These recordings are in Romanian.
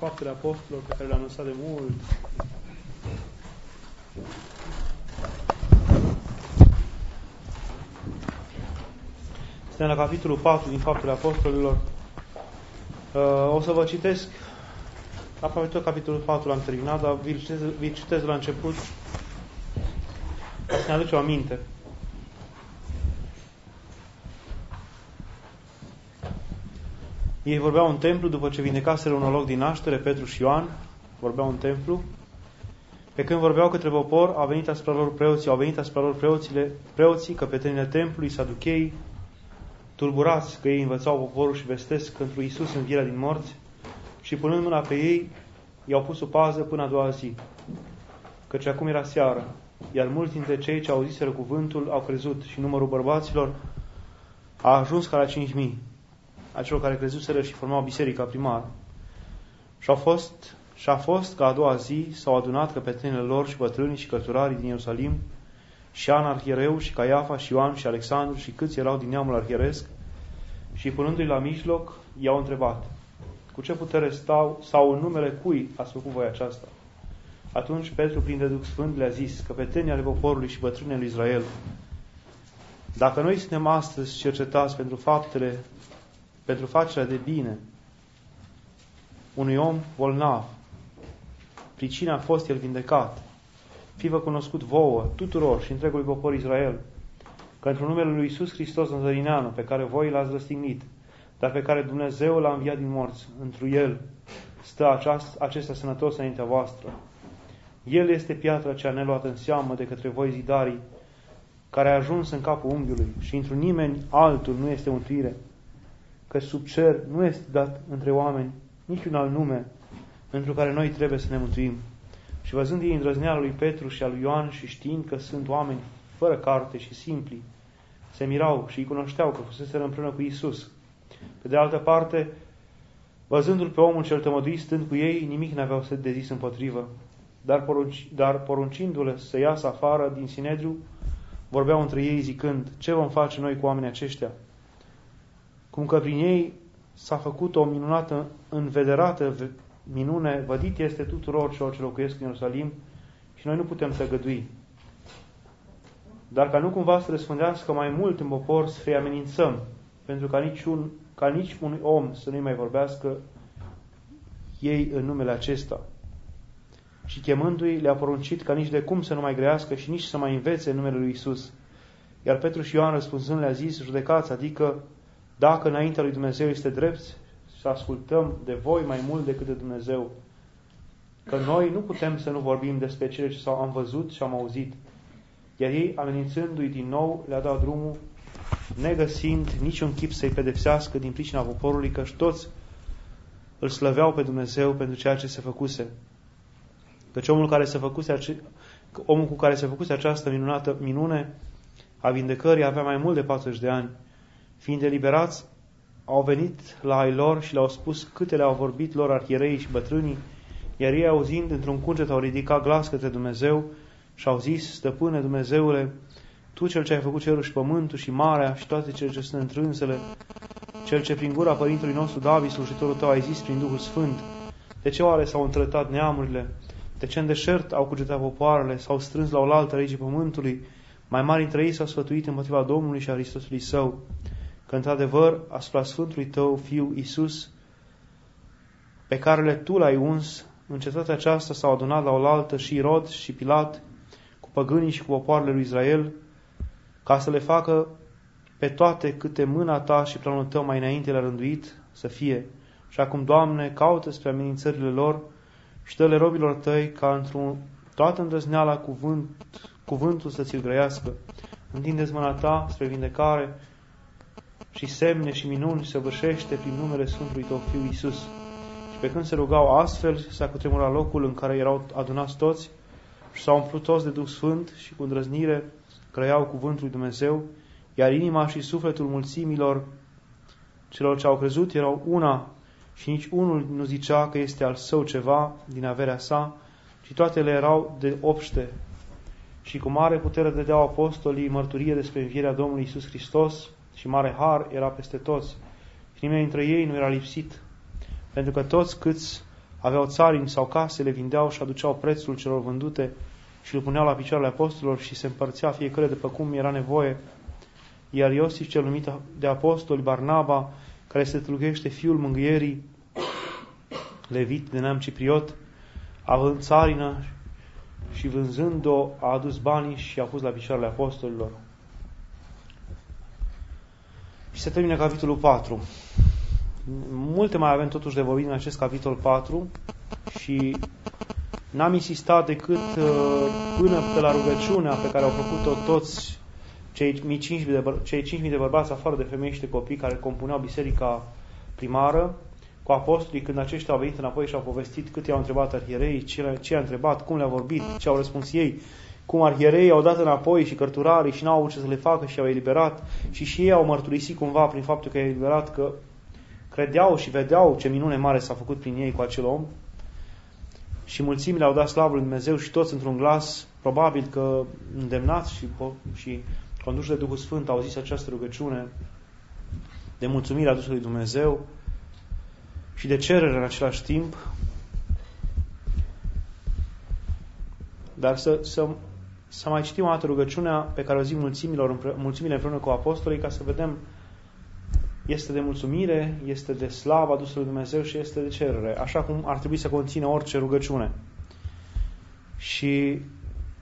Faptele Apostolilor pe care le-am lăsat de mult. Suntem la capitolul 4 din Faptele Apostolilor. O să vă citesc, aproape tot capitolul 4 l-am terminat, dar vi-l citesc la început ca să ne aduce o aminte. Ei vorbeau în templu după ce vindecaseră un loc din naștere, Petru și Ioan, vorbeau în templu. Pe când vorbeau către popor, au venit asupra lor preoții, căpetenile templului, saducheii, tulburați că ei învățau poporul și vestesc pentru Iisus învierea din morți, și punând mâna pe ei, i-au pus o pază până a doua zi, căci acum era seară, iar mulți dintre cei ce auziseră cuvântul au crezut și numărul bărbaților a ajuns ca la 5.000, a celor care crezuseră și formau biserica primară. Și a fost că a doua zi s-au adunat căpetenile lor și bătrânii și cărturarii din Ierusalim, și Ana arhiereu, și Caiafa, și Ioan, și Alexandru, și câți erau din neamul arhieresc, și punându-i la mijloc, i-au întrebat: cu ce putere stau, sau în numele cui ați făcut voi aceasta? Atunci Petru, plin de Duh Sfânt, le-a zis: căpetenii ale poporului și bătrânii lui Israel, dacă noi suntem astăzi cercetați pentru facerea de bine unui om bolnav, pricina a fost el vindecat, fi-vă cunoscut vouă, tuturor și întregului popor Israel, că într-un numele lui Iisus Hristos Nazarineanu, pe care voi l-ați răstignit, dar pe care Dumnezeu l-a înviat din morți, întru El stă acesta sănătos înaintea voastră. El este piatra cea neluată în seamă de către voi zidarii, care a ajuns în capul unghiului, și într-un nimeni altul nu este mântuire, că sub cer nu este dat între oameni niciun alt nume pentru care noi trebuie să ne mântuim. Și văzând ei îndrăzneala lui Petru și a lui Ioan și știind că sunt oameni fără carte și simpli, se mirau și îi cunoșteau că fuseseră împreună cu Iisus. Pe de altă parte, văzându-l pe omul cel tămăduit stând cu ei, nimic n-aveau de zis împotrivă, dar poruncindu-le să iasă afară din Sinedriu, vorbeau între ei zicând: ce vom face noi cu oamenii aceștia? Cum că prin ei s-a făcut o minunată, învederată minune, vădit este tuturor celor ce locuiesc în Ierusalim, și noi nu putem tăgădui. Dar ca nu cumva să răspândească mai mult în popor, să-i amenințăm, pentru ca nici un om să nu-i mai vorbească ei în numele acesta. Și chemându-i, le-a poruncit ca nici de cum să nu mai grească și nici să mai învețe în numele lui Iisus. Iar Petru și Ioan răspunzând le-a zis: judecați, adică dacă înaintea lui Dumnezeu este drept să ascultăm de voi mai mult decât de Dumnezeu. Că noi nu putem să nu vorbim despre cele ce am văzut și am auzit. Iar ei, amenințându-i din nou, le-a dat drumul, negăsind niciun chip să-i pedepsească din pricina poporului, căci toți îl slăveau pe Dumnezeu pentru ceea ce se făcuse. Căci omul cu care se făcuse această minunată minune a vindecării avea mai mult de 40 de ani. Fiind eliberați, au venit la ai lor și le-au spus câte le-au vorbit lor arhiereii și bătrânii, iar ei, auzind, într-un cuget au ridicat glas către Dumnezeu și au zis: Stăpâne Dumnezeule, Tu cel ce ai făcut cerul și pământul și marea și toate cele ce sunt întrânsele, cel ce prin gura părintelui nostru David, slujitorul Tău, ai zis prin Duhul Sfânt: de ce oare s-au întrătat neamurile? De ce în deșert au cugetat popoarele? S-au strâns la oaltă regii pământului? Mai mari dintre ei s-au sfătuit împotriva Domnului și a Hristosului Său, că într-adevăr asupra Sfântului Tău Fiu Iisus, pe care Tu l-ai uns, în cetatea aceasta s-au adunat la oaltă și Irod și Pilat cu păgânii și cu popoarele lui Israel, ca să le facă pe toate câte mâna Ta și planul Tău mai înainte le-a rânduit să fie. Și acum, Doamne, caută spre amenințările lor și dă-le robilor Tăi ca într-o toată îndrăzneala cuvântul să ți-l grăiască. Întinde-ți mâna Ta spre vindecare și semne și minuni se vârșește prin numele Sfântului Tău Fiu Iisus. Și pe când se rugau astfel, s-a cutremurat locul în care erau adunați toți și s-au umplut toți de Duh Sfânt și cu îndrăznire grăiau cuvântul lui Dumnezeu, iar inima și sufletul mulțimilor celor ce au crezut erau una și nici unul nu zicea că este al său ceva din averea sa, ci toate le erau de obște. Și cu mare putere dădeau apostolii mărturie despre învierea Domnului Iisus Hristos și mare har era peste toți. Și nimeni dintre ei nu era lipsit, pentru că toți câți aveau țarini sau case, le vindeau și aduceau prețul celor vândute și îl puneau la picioarele apostolilor și se împărțea fiecare după cum era nevoie. Iar Iosif, cel numit de apostoli, Barnaba, care se tâlcuiește fiul mângâierii, levit de neam cipriot, având țarină și vânzând-o, a adus banii și a pus la picioarele apostolilor. Și se termină capitolul 4. Multe mai avem totuși de vorbit în acest capitol 4 și n-am insistat decât până pe la rugăciunea pe care au făcut-o toți cei 5.000 de bărbați, afară de femei și de copii, care compuneau biserica primară, cu apostolii, când aceștia au venit înapoi și au povestit cât i-au întrebat arhiereii, ce i-a întrebat, cum le-a vorbit, ce au răspuns ei, cum arhiereii au dat înapoi și cărturarii și n-au avut ce să le facă și au eliberat și ei au mărturisit cumva prin faptul că i-au eliberat, că credeau și vedeau ce minune mare s-a făcut prin ei cu acel om. Și mulțimile au dat slavă lui Dumnezeu și toți într-un glas, probabil că îndemnați și conduși de Duhul Sfânt, au zis această rugăciune de mulțumire adusă lui Dumnezeu și de cerere în același timp. Dar să mai citim o dată rugăciunea pe care o zi mulțimile împreună cu apostolii, ca să vedem, este de mulțumire, este de slavă adusă lui Dumnezeu și este de cerere, așa cum ar trebui să conțină orice rugăciune. Și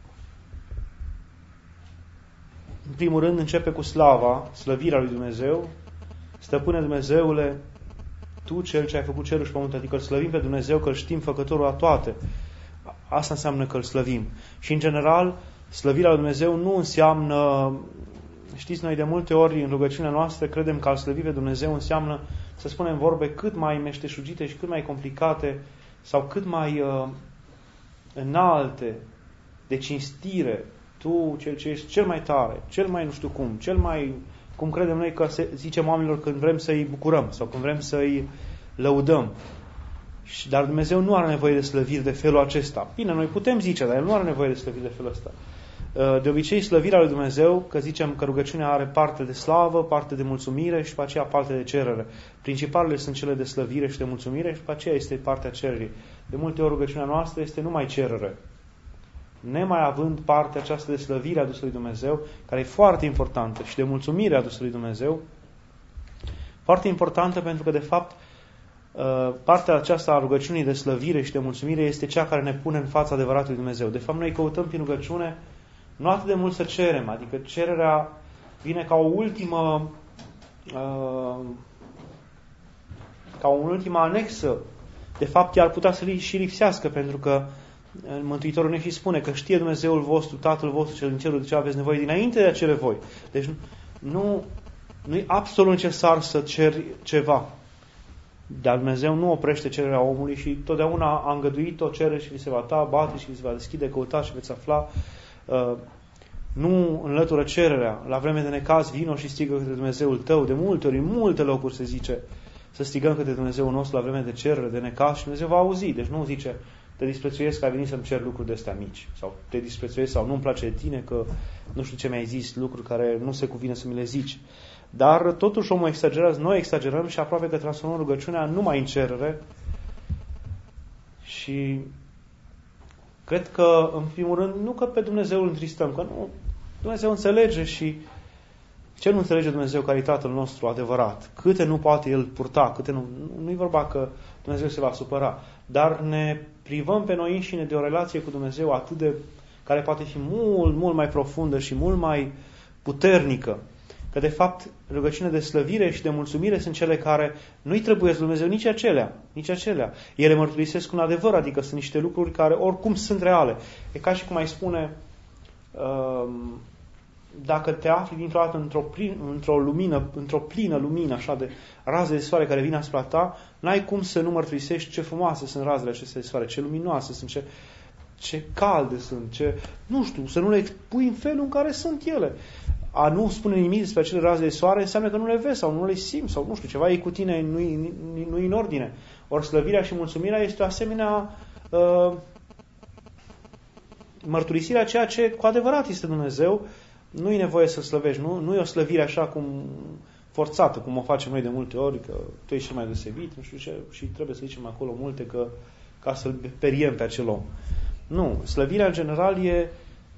în primul rând începe cu slava, slăvirea lui Dumnezeu. Stăpâne Dumnezeule, Tu, Cel ce ai făcut cerul și pământul, adică îl slăvim pe Dumnezeu, că îl știm făcătorul a toate. Asta înseamnă că îl slăvim. Și în general, slăvirea lui Dumnezeu nu înseamnă, știți, noi de multe ori în rugăciunea noastră credem că a slăvi pe Dumnezeu înseamnă să spunem vorbe cât mai meșteșugite și cât mai complicate sau cât mai înalte, de cinstire. Tu, Cel ce ești cel mai tare, cel mai nu știu cum, cel mai, cum credem noi că zicem oamenilor când vrem să-i bucurăm sau când vrem să-i lăudăm. Dar Dumnezeu nu are nevoie de slăviri de felul acesta. Bine, noi putem zice, dar El nu are nevoie de slăviri de felul ăsta. De obicei, slăvirea lui Dumnezeu, că zicem că rugăciunea are parte de slavă, parte de mulțumire și după aceea parte de cerere. Principalele sunt cele de slăvire și de mulțumire și după aceea este partea cererii. De multe ori rugăciunea noastră este numai cerere. Nemai având partea aceasta de slăvire adusă lui Dumnezeu, care e foarte importantă, și de mulțumire adusă lui Dumnezeu, foarte importantă pentru că, de fapt, partea aceasta a rugăciunii de slăvire și de mulțumire este cea care ne pune în fața adevăratului Dumnezeu. De fapt, noi căutăm prin rugăciune nu atât de mult să cerem, adică cererea vine ca o ultimă anexă. De fapt, ea ar putea să și lipsească, pentru că Mântuitorul ne și spune că știe Dumnezeul vostru, Tatăl vostru cel din cerul, de ce aveți nevoie dinainte de a cere voi. Deci nu-i absolut necesar să ceri ceva. Dar Dumnezeu nu oprește cererea omului și totdeauna a îngăduit-o, cere și vi se va da, bate și vi se va deschide, căutați și veți afla. Nu înlătură cererea. La vreme de necaz, vino și strigă către Dumnezeul tău. De multe ori, în multe locuri se zice să strigăm către Dumnezeul nostru la vreme de cerere, de necaz și Dumnezeu va auzi. Deci nu zice, te disprețuiesc că ai venit să-mi cer lucruri de astea mici. Sau te disprețuiesc sau nu-mi place de tine că nu știu ce mi-ai zis, lucruri care nu se cuvine să mi le zici. Dar totuși omul exagerează, noi exagerăm și aproape că transformăm rugăciunea numai în cerere. Și cred că, în primul rând, nu că pe Dumnezeu îl întristăm, că nu, Dumnezeu înțelege și ce nu înțelege Dumnezeu care e Tatăl nostru adevărat? Câte nu poate El purta, câte nu-i vorba că Dumnezeu se va supăra, dar ne privăm pe noi înșine de o relație cu Dumnezeu atât de, care poate fi mult, mult mai profundă și mult mai puternică. Că de fapt rugăciunile de slăvire și de mulțumire sunt cele care nu-i trebuie să Dumnezeu nici acelea. Ele mărturisesc un adevăr, adică sunt niște lucruri care oricum sunt reale. E ca și cum ai spune, dacă te afli dintr-o dată într-o plină lumină, așa de raze de soare care vin asupra ta, n-ai cum să nu mărturisești ce frumoase sunt razele acestea de soare, ce luminoase sunt, ce calde sunt, nu știu, să nu le pui în felul în care sunt ele. A nu spune nimic despre acele raze de soare înseamnă că nu le vezi sau nu le simți sau nu știu, ceva e cu tine, nu-i în ordine. Ori slăvirea și mulțumirea este o asemenea mărturisirea ceea ce cu adevărat este Dumnezeu. Nu e nevoie să slăvești, nu e o slăvire așa cum forțată, cum o facem noi de multe ori, că tu ești cel mai deosebit, nu știu ce, și trebuie să zicem acolo multe că ca să-l periem pe acel om. Nu. Slăvirea, în general, e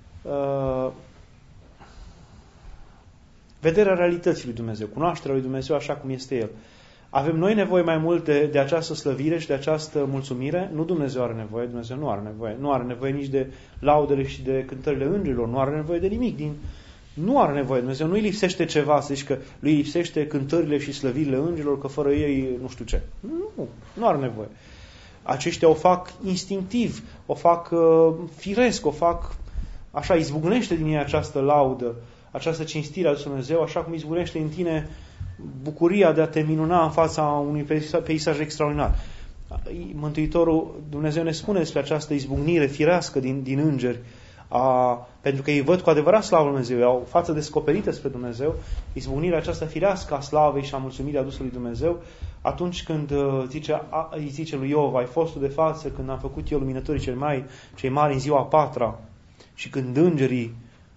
vederea realității lui Dumnezeu, cunoașterea lui Dumnezeu așa cum este El. Avem noi nevoie mai mult de această slăvire și de această mulțumire? Nu Dumnezeu are nevoie, Dumnezeu nu are nevoie. Nu are nevoie nici de laudele și de cântările îngerilor, nu are nevoie de nimic. Nu are nevoie, Dumnezeu nu-i lipsește ceva, să zici că lui lipsește cântările și slăvirile îngerilor, că fără ei nu știu ce. Nu are nevoie. Aceștia o fac instinctiv, o fac firesc, o fac așa, izbucnește din ei această laudă, această cinstire a lui Dumnezeu, așa cum izbucnește în tine bucuria de a te minuna în fața unui peisaj extraordinar. Mântuitorul Dumnezeu ne spune despre această izbucnire firească din îngeri, pentru că ei văd cu adevărat slavă lui Dumnezeu, au față descoperită spre Dumnezeu, izbucnirea aceasta firească a slavei și a mulțumirii adusă lui Dumnezeu, atunci când îi zice lui Iov, ai fost tu de față când am făcut eu luminătorii cei mari în ziua a patra, și când îngerii,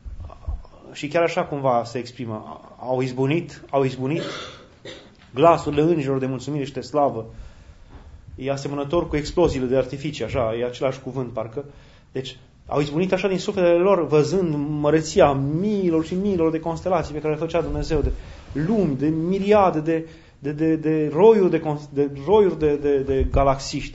și chiar așa cumva se exprimă, au izbunit glasurile îngerilor de mulțumire și de slavă. E asemănător cu exploziile de artificii, așa, e același cuvânt, parcă. Deci, au izbunit așa din sufletele lor, văzând măreția miilor și miilor de constelații pe care le făcea Dumnezeu, de lumi, de miriade, de roiuri de galaxii,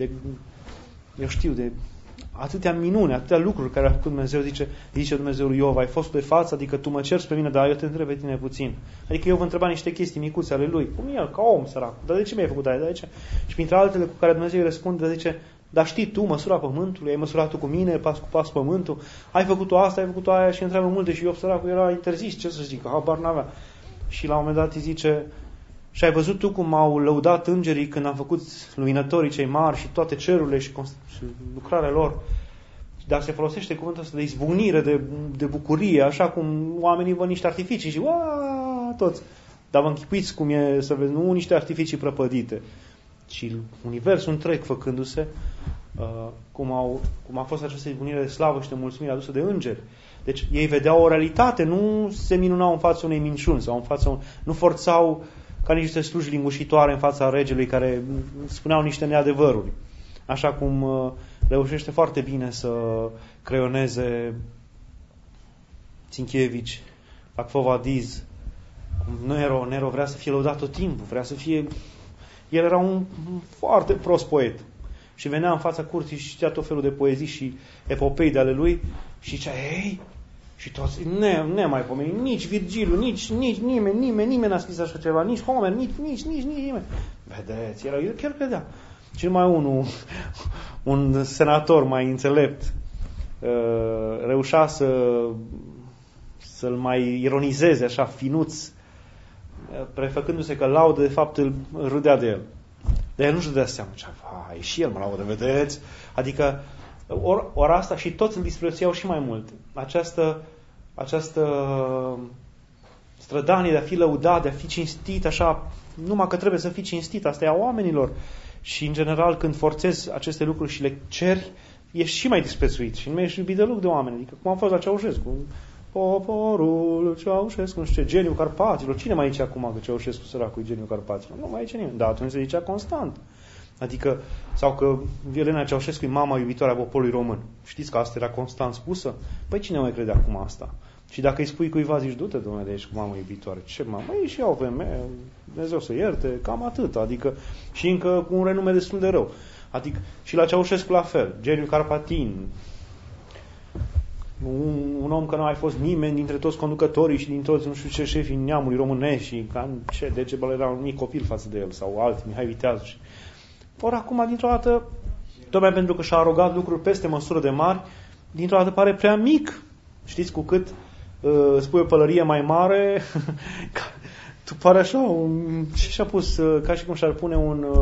de atâtea minune, atâtea lucruri care a făcut Dumnezeu, zice Dumnezeu lui Iov, ai fost de față, adică tu mă ceri pe mine, dar eu te întreb pe tine puțin. Adică eu vă întreba niște chestii micuțe ale lui, cum el, ca om sărac, dar de ce mi-ai făcut aia de aici? Și printre altele cu care Dumnezeu îi răspunde, zice, dar știi tu măsura pământului, ai măsurat tu cu mine, pas cu pas pământul, ai făcut-o asta, ai făcut-o aia și întreabă multe și Iov săracul era interzis, ce să zic, habar n-avea. Și la un moment dat îi zice, și ai văzut tu cum au lăudat îngerii când am făcut luminătorii cei mari și toate cerurile și lucrarea lor. Dar se folosește cuvântul ăsta de izbucnire, de bucurie, așa cum oamenii văd niște artificii și toți. Dar vă închipuiți cum e să vezi, nu niște artificii prăpădite, ci universul întreg făcându-se, cum a fost această izbucnire de slavă și de mulțumire adusă de îngeri. Deci ei vedeau o realitate, nu se minunau în fața unei minciuni sau nu forțau ca niște sluji lingușitoare în fața regelui care spuneau niște neadevăruri. Așa cum reușește foarte bine să creioneze Ținchievici, Pacfovadiz, cum Nero vrea să fie lăudat tot timpul, vrea să fie... El era un foarte prost poet și venea în fața curții și citea tot felul de poezii și epopei de ale lui și zicea, ei, și toți, mai pomeni, nici Virgiliu, nici nimeni n-a scris așa ceva, nici Homer, nici nimeni. Vedeți, el chiar credea. Și numai un senator mai înțelept reușea să-l mai ironizeze așa finuț, prefăcându-se că laudă, de fapt îl râdea de el. Dar el nu-și dădea seama. Vai, și el mă laudă, vedeți? Adică, ori asta și toți îl disprețuiau și mai mult. Această strădanie de a fi lăudat, de a fi cinstit, așa, numai că trebuie să fii cinstit, asta e a oamenilor. Și, în general, când forțezi aceste lucruri și le ceri, ești și mai disprețuit și nu ești iubit deloc de oameni. Adică, cum am fost la Ceaușescu, poporul Ceaușescu, nu știu ce, geniul Carpaților. Cine mai zice acum că Ceaușescu săracul e geniul Carpaților? Nu mai zice nimeni. Da, atunci se zicea constant. Adică, sau că Elena Ceaușescu e mama iubitoare a poporului român. Știți că asta era constant spusă? Păi cine mai crede acum asta? Și dacă îi spui cuiva, zici, du-te, domnule, de aici cu mamă iubitoare. Ce mamă? Ei, și eu femeie, Dumnezeu să ierte, cam atât. Adică, și încă cu un renume destul de rău. Adică, și la Ceaușescu la fel. Geniu Carpatin. Un om că nu a mai fost nimeni dintre toți conducătorii și din toți, nu știu ce, șefii neamului românesc și Degebal era un mic copil față de el sau alții, Mihai Viteazu. Ori acum, dintr-o dată, tocmai pentru că și-a arogat lucruri peste măsură de mari, dintr-o dată pare prea mic. Știți, cu cât spui o pălărie mai mare, tu pare așa, ce și-a pus, ca și cum și-ar pune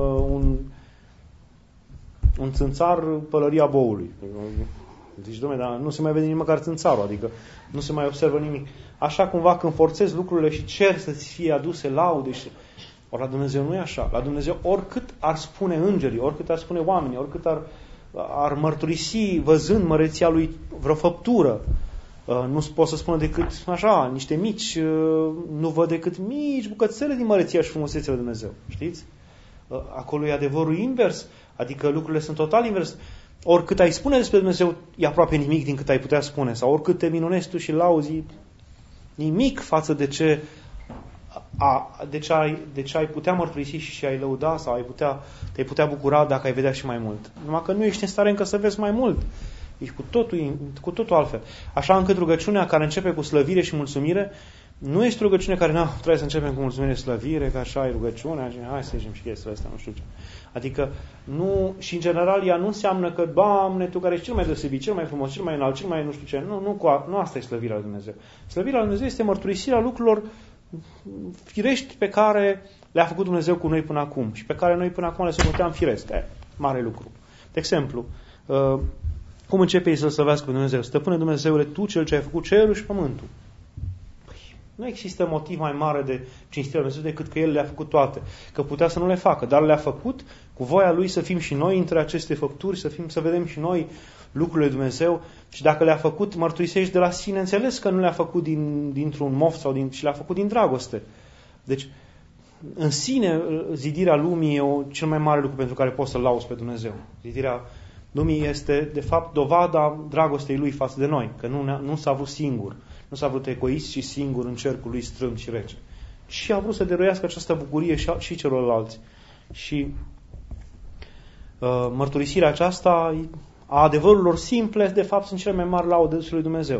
un țânțar pălăria boului. Deci, dom'le, dar nu se mai vede nici măcar țânțarul, adică nu se mai observă nimic. Așa cumva când forțezi lucrurile și ceri să-ți fie aduse laude și... Ori la Dumnezeu nu e așa. La Dumnezeu, oricât ar spune îngerii, oricât ar spune oamenii, oricât ar mărturisi, văzând măreția lui, vreo făptură, nu pot să spună decât așa, niște mici, nu văd decât mici bucățele din măreția și frumusețea lui Dumnezeu. Știți? Acolo e adevărul invers. Adică lucrurile sunt total invers. Oricât ai spune despre Dumnezeu, e aproape nimic din cât ai putea spune. Sau oricât te minunezi tu și lauzi, nimic față de ce ai putea mărturisi și ai lăuda sau te-ai putea bucura dacă ai vedea și mai mult. Numai că nu ești în stare încă să vezi mai mult. Ești cu totul altfel. Așa încât rugăciunea care începe cu slăvire și mulțumire nu este rugăciune care, trebuie să începem cu mulțumire și slăvire, că așa e rugăciunea, și hai să ieșim și chestiile astea, nu știu ce. Adică, și în general ea nu înseamnă că, Doamne, Tu care ești cel mai deosebit, cel mai frumos, cel mai înalt, cel mai nu știu ce. Nu asta e slăvirea lui Dumnezeu. Slăvirea lui Dumnezeu este mărturisirea lucrurilor firești pe care le-a făcut Dumnezeu cu noi până acum și pe care noi până acum le socoteam firesc. Mare lucru. De exemplu, cum începe ei să-L slăvească pe Dumnezeu? Stăpâne Dumnezeule, Tu, Cel ce ai făcut cerul și pământul. Nu există motiv mai mare de cinstirea lui Dumnezeu decât că El le-a făcut toate. Că putea să nu le facă, dar le-a făcut cu voia Lui să fim și noi între aceste făpturi, să vedem și noi lucrurile lui Dumnezeu. Și dacă le-a făcut, mărturisești de la sine, înțeles că nu le-a făcut dintr-un moft și le-a făcut din dragoste. Deci, în sine, zidirea lumii e cel mai mare lucru pentru care poți să-L lauzi pe Dumnezeu. Zidirea lumii este, de fapt, dovada dragostei Lui față de noi, că nu s-a vrut singur. Nu s-a vrut egoist și singur în cercul lui strâmt și rece. Și a vrut să dăruiască această bucurie și celorlalți. Și mărturisirea aceasta a adevărurilor simple, de fapt, sunt cele mai mari laude lui Dumnezeu.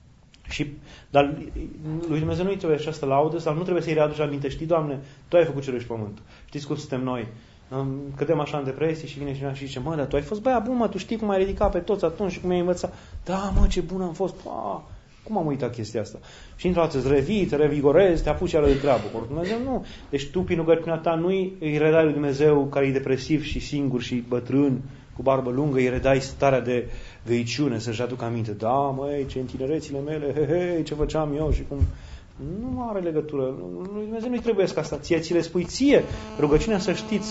Dar lui Dumnezeu nu-i trebuie această laudă, sau nu trebuie să-i readuci aminte. Știi, Doamne, Tu ai făcut cerul și pământul. Știți cum suntem noi? Cădem așa în depresie și vine cineva și zice, dar Tu ai fost băiat bun, Tu știi cum ai ridicat pe toți atunci și cum ai învățat. Da, ce bun am fost. Cum am uitat chestia asta? Și într-o dată îți revii, te revigorezi, te apuci iară de treabă. Ori Dumnezeu nu. Deci tu, prin rugăciunea ta, nu îi redai lui Dumnezeu care e depresiv și singur și bătrân, cu barbă lungă, îi redai starea de găiciune, să-și aducă aminte. Da, ce în tinerețile mele, ce făceam eu și cum... Nu are legătură. Lui Dumnezeu nu-i trebuie asta. Ți le spui ție. Rugăciunea, să știți,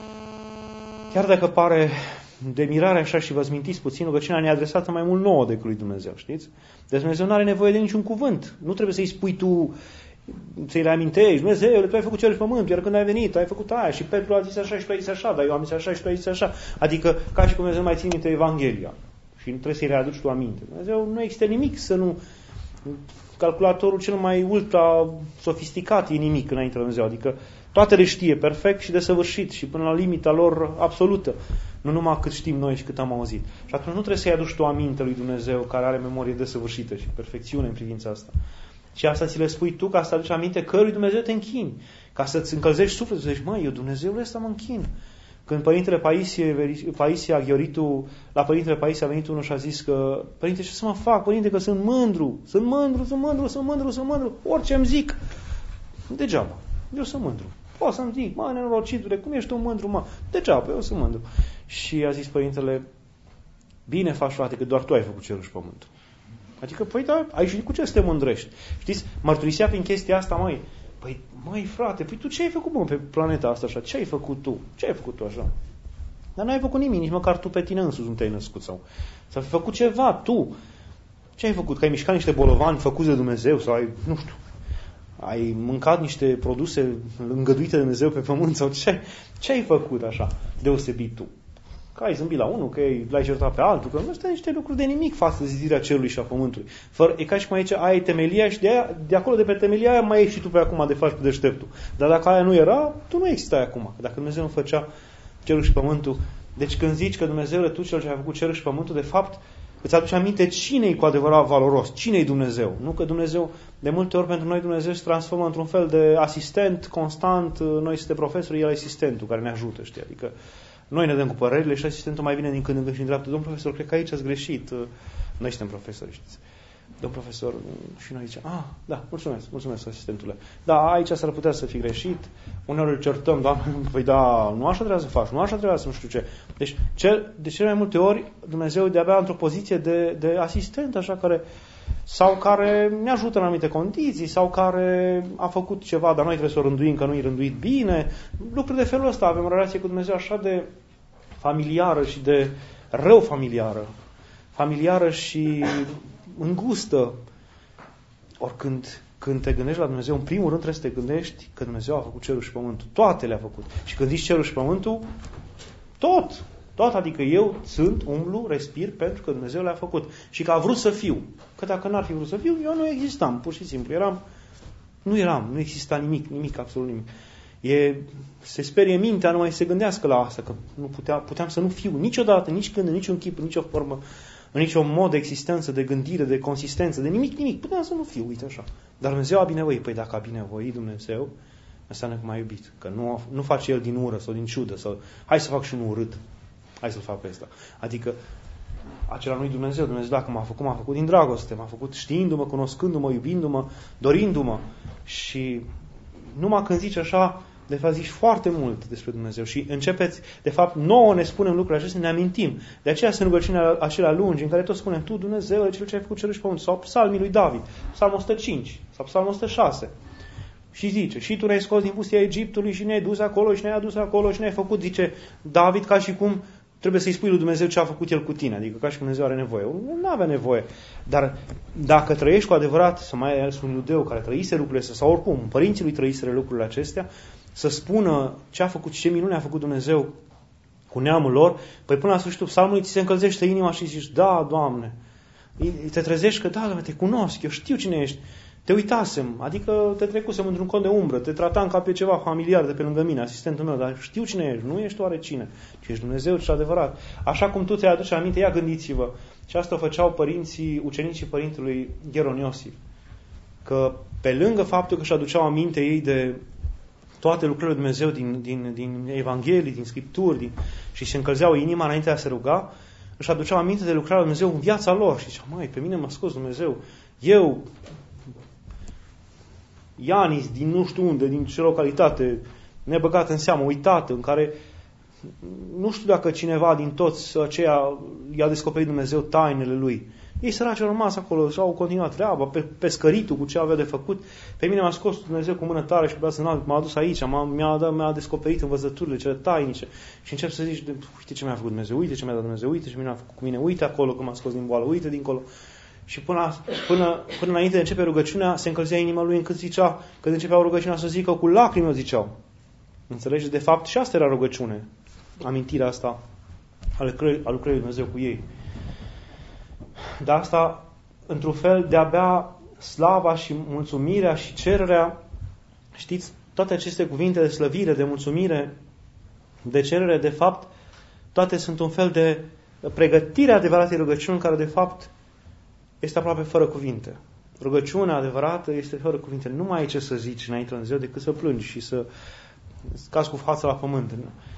chiar dacă pare de mirare așa și vă zmintiți puțin, rugăciunea ne-a adresată mai mult nouă decât lui Dumnezeu, știți? Deci Dumnezeu nu are nevoie de niciun cuvânt. Nu trebuie să-i spui tu, să-i reamintești, Dumnezeule, Tu ai făcut cerul și pământul, iar când ai venit, Tu ai făcut aia și Petru a zis așa și Tu ai zis așa, dar eu am zis așa și Tu ai zis așa. Adică ca și cum Dumnezeu nu mai ține minte Evanghelia și nu trebuie să-i readuci tu aminte. Dumnezeu nu există nimic să nu... Calculatorul cel mai ultra sofisticat e nimic înainte de Dumnezeu, adică toate le știe perfect și desăvârșit și până la limita lor absolută. Nu numai cât știm noi și cât am auzit. Și atunci nu trebuie să-i aduci tu aminte lui Dumnezeu care are memorie desăvârșită și perfecțiune în privința asta. Și asta ți le spui tu ca să aduci aminte că lui Dumnezeu te închini. Ca să-ți încălzești sufletul, să zici, eu Dumnezeul ăsta mă închin. Când Părintele Paisie Aghioritu, la Părintele Paisie a venit unul și a zis că, Părinte, ce să mă fac, Părinte, că sunt mândru, orice îmi zic. Degeaba, eu sunt mândru. Poți să-mi zic, nenorocitule, cum ești tu mândru, Degeaba, eu sunt mândru. Și a zis Părintele, bine faci, frate, că doar tu ai făcut cerul și pământul. Adică, ai și cu ce să te mândrești? Știți, mărturisea prin chestia asta, frate, tu ce ai făcut, pe planeta asta așa? Ce ai făcut tu? Ce ai făcut tu așa? Dar n-ai făcut nimic, nici măcar tu pe tine însuți nu te-ai născut sau să fi făcut ceva, tu. Ce ai făcut? Că ai mișcat niște bolovani făcuți de Dumnezeu sau ai mâncat niște produse îngăduite de Dumnezeu pe pământ sau ce ai făcut așa deosebit tu? Că ai zâmbit la unul, că l-ai certat pe altul, că nu sunt niște lucruri de nimic față de zidirea cerului și a pământului. E ca și cum aici ai temelia și de acolo de pe temelia aia mai ești și tu pe acum de faci pe deșteptul. Dar dacă aia nu era, tu nu existai acum. Dacă Dumnezeu nu făcea cerul și pământul. Deci când zici că Dumnezeule, Tu Cel ce ai făcut cerul și pământul, de fapt îți aduce aminte cine e cu adevărat valoros, cine e Dumnezeu. Nu că Dumnezeu, de multe ori pentru noi Dumnezeu se transformă într-un fel de asistent constant, noi suntem profesori, el e asistentul care ne ajută, știi, adică noi ne dăm cu părerile și asistentul mai vine din când în când și îndreaptă. Domn profesor, cred că aici ați greșit. Noi suntem profesori, știți. Domn profesor, și noi zice, da, mulțumesc, asistentule. Da, aici s-ar putea să fi greșit. Uneori îl certăm, nu așa trebuia să faci, nu așa trebuia să nu știu ce. Deci, de cele mai multe ori, Dumnezeu de-abia într-o poziție de asistent, așa, care ne ajută în anumite condiții, sau care a făcut ceva, dar noi trebuie să o rânduim, că nu-i rânduit bine. Lucruri de felul ăsta. Avem o relație cu Dumnezeu așa de familiară și de rău familiară. Familiară și îngustă. Ori când te gândești la Dumnezeu, în primul rând trebuie să te gândești că Dumnezeu a făcut cerul și pământul. Toate le-a făcut. Și când zici cerul și pământul, Tot, adică eu sunt, umblu, respir pentru că Dumnezeu le-a făcut. Și că a vrut să fiu. Că dacă n-ar fi vrut să fiu, eu nu existam, pur și simplu. Nu exista nimic, absolut nimic. Se sperie mintea, nu mai se gândească la asta, că nu puteam să nu fiu niciodată, nici când, în niciun chip, în nicio formă, în niciun mod de existență, de gândire, de consistență, de nimic. Puteam să nu fiu, uite așa. Dar Dumnezeu a binevoit. Păi dacă a binevoit Dumnezeu, înseamnă că m-a iubit. Că nu face El din ură sau din ciudă, sau hai să fac și unul urât. Hai să-l fac pe ăsta. Adică acela nu-i Dumnezeu. Dumnezeu dacă m-a făcut din dragoste, m-a făcut știindu-mă, cunoscându-mă, iubindu-mă, dorindu-mă. Și numai când zici așa, de fapt zici foarte mult despre Dumnezeu și începeți, de fapt, nouă ne spunem lucrurile acestea, ne amintim. De aceea sunt rugăciunile acelea lungi în care tot spunem, Tu, Dumnezeu, Cel ce ai făcut cerul și pământ, sau psalmii lui David, psalmul 105, sau psalmul 106. Și zice, și Tu ne-ai scos din pustia Egiptului și ne-ai dus acolo și ne-ai adus acolo și ne-ai făcut, zice David, ca și cum trebuie să-i spui lui Dumnezeu ce a făcut El cu tine, adică ca și cum Dumnezeu are nevoie. Nu avea nevoie. Dar dacă trăiești cu adevărat, să mai ales un iudeu care trăise lucrurile astea, sau oricum, părinții lui trăiseră lucrurile acestea, să spună ce a făcut și ce minune a făcut Dumnezeu cu neamul lor, păi până la sfârșitul psalmului ți se încălzește inima și zici, da, Doamne, te trezești că, da, Doamne, te cunosc, eu știu cine ești, te uitasem, adică te trecusem într-un cont de umbră, te tratam ca pe ceva familiar de pe lângă mine, asistentul meu, dar știu cine ești, nu ești oare cine, ci ești Dumnezeu și adevărat. Așa cum tu ți-ai adus aminte, ia gândiți-vă, și asta o făceau ucenicii părintelui Gheron Iosif, că pe lângă faptul că își aduceau aminte ei de toate lucrurile lui Dumnezeu din Evanghelii, din Scripturi, și se încălzeau inima înainte de a se ruga, își aduceau aminte de lucrarea lui Dumnezeu în viața lor. Și zicea, măi, pe mine m-a scos Dumnezeu. Eu, Ianis, din nu știu unde, din ce localitate, nebăgat în seamă, uitat, în care nu știu dacă cineva din toți aceia i-a descoperit Dumnezeu tainele lui. Ei săraci au rămas acolo și au continuat treaba, pescăritul cu ce avea de făcut. Pe mine m-a scos Dumnezeu cu mână tare și cu braț înalt, m-a adus aici, mi-a descoperit învățăturile cele tainice. Și încep să zici, uite ce mi-a făcut Dumnezeu, uite ce mi-a dat Dumnezeu, uite ce mi-a făcut cu mine, uite acolo că m-a scos din boală, uite dincolo. Și până înainte de începe rugăciunea, se încălzea inima lui încât zicea, când începea rugăciunea să zică, cu lacrimi o ziceau. Înțelegeți? De fapt, și asta era rugăciune. Amintirea asta a lucrării lui Dumnezeu cu ei. Dar asta, într-un fel, de-abia slava și mulțumirea și cererea, știți, toate aceste cuvinte de slăvire, de mulțumire, de cerere, de fapt, toate sunt un fel de pregătire adevărată rugăciuni, care, de fapt, este aproape fără cuvinte. Rugăciunea adevărată este fără cuvinte. Nu mai ai ce să zici înainte de Dumnezeu decât să plângi și să cazi cu fața la pământ.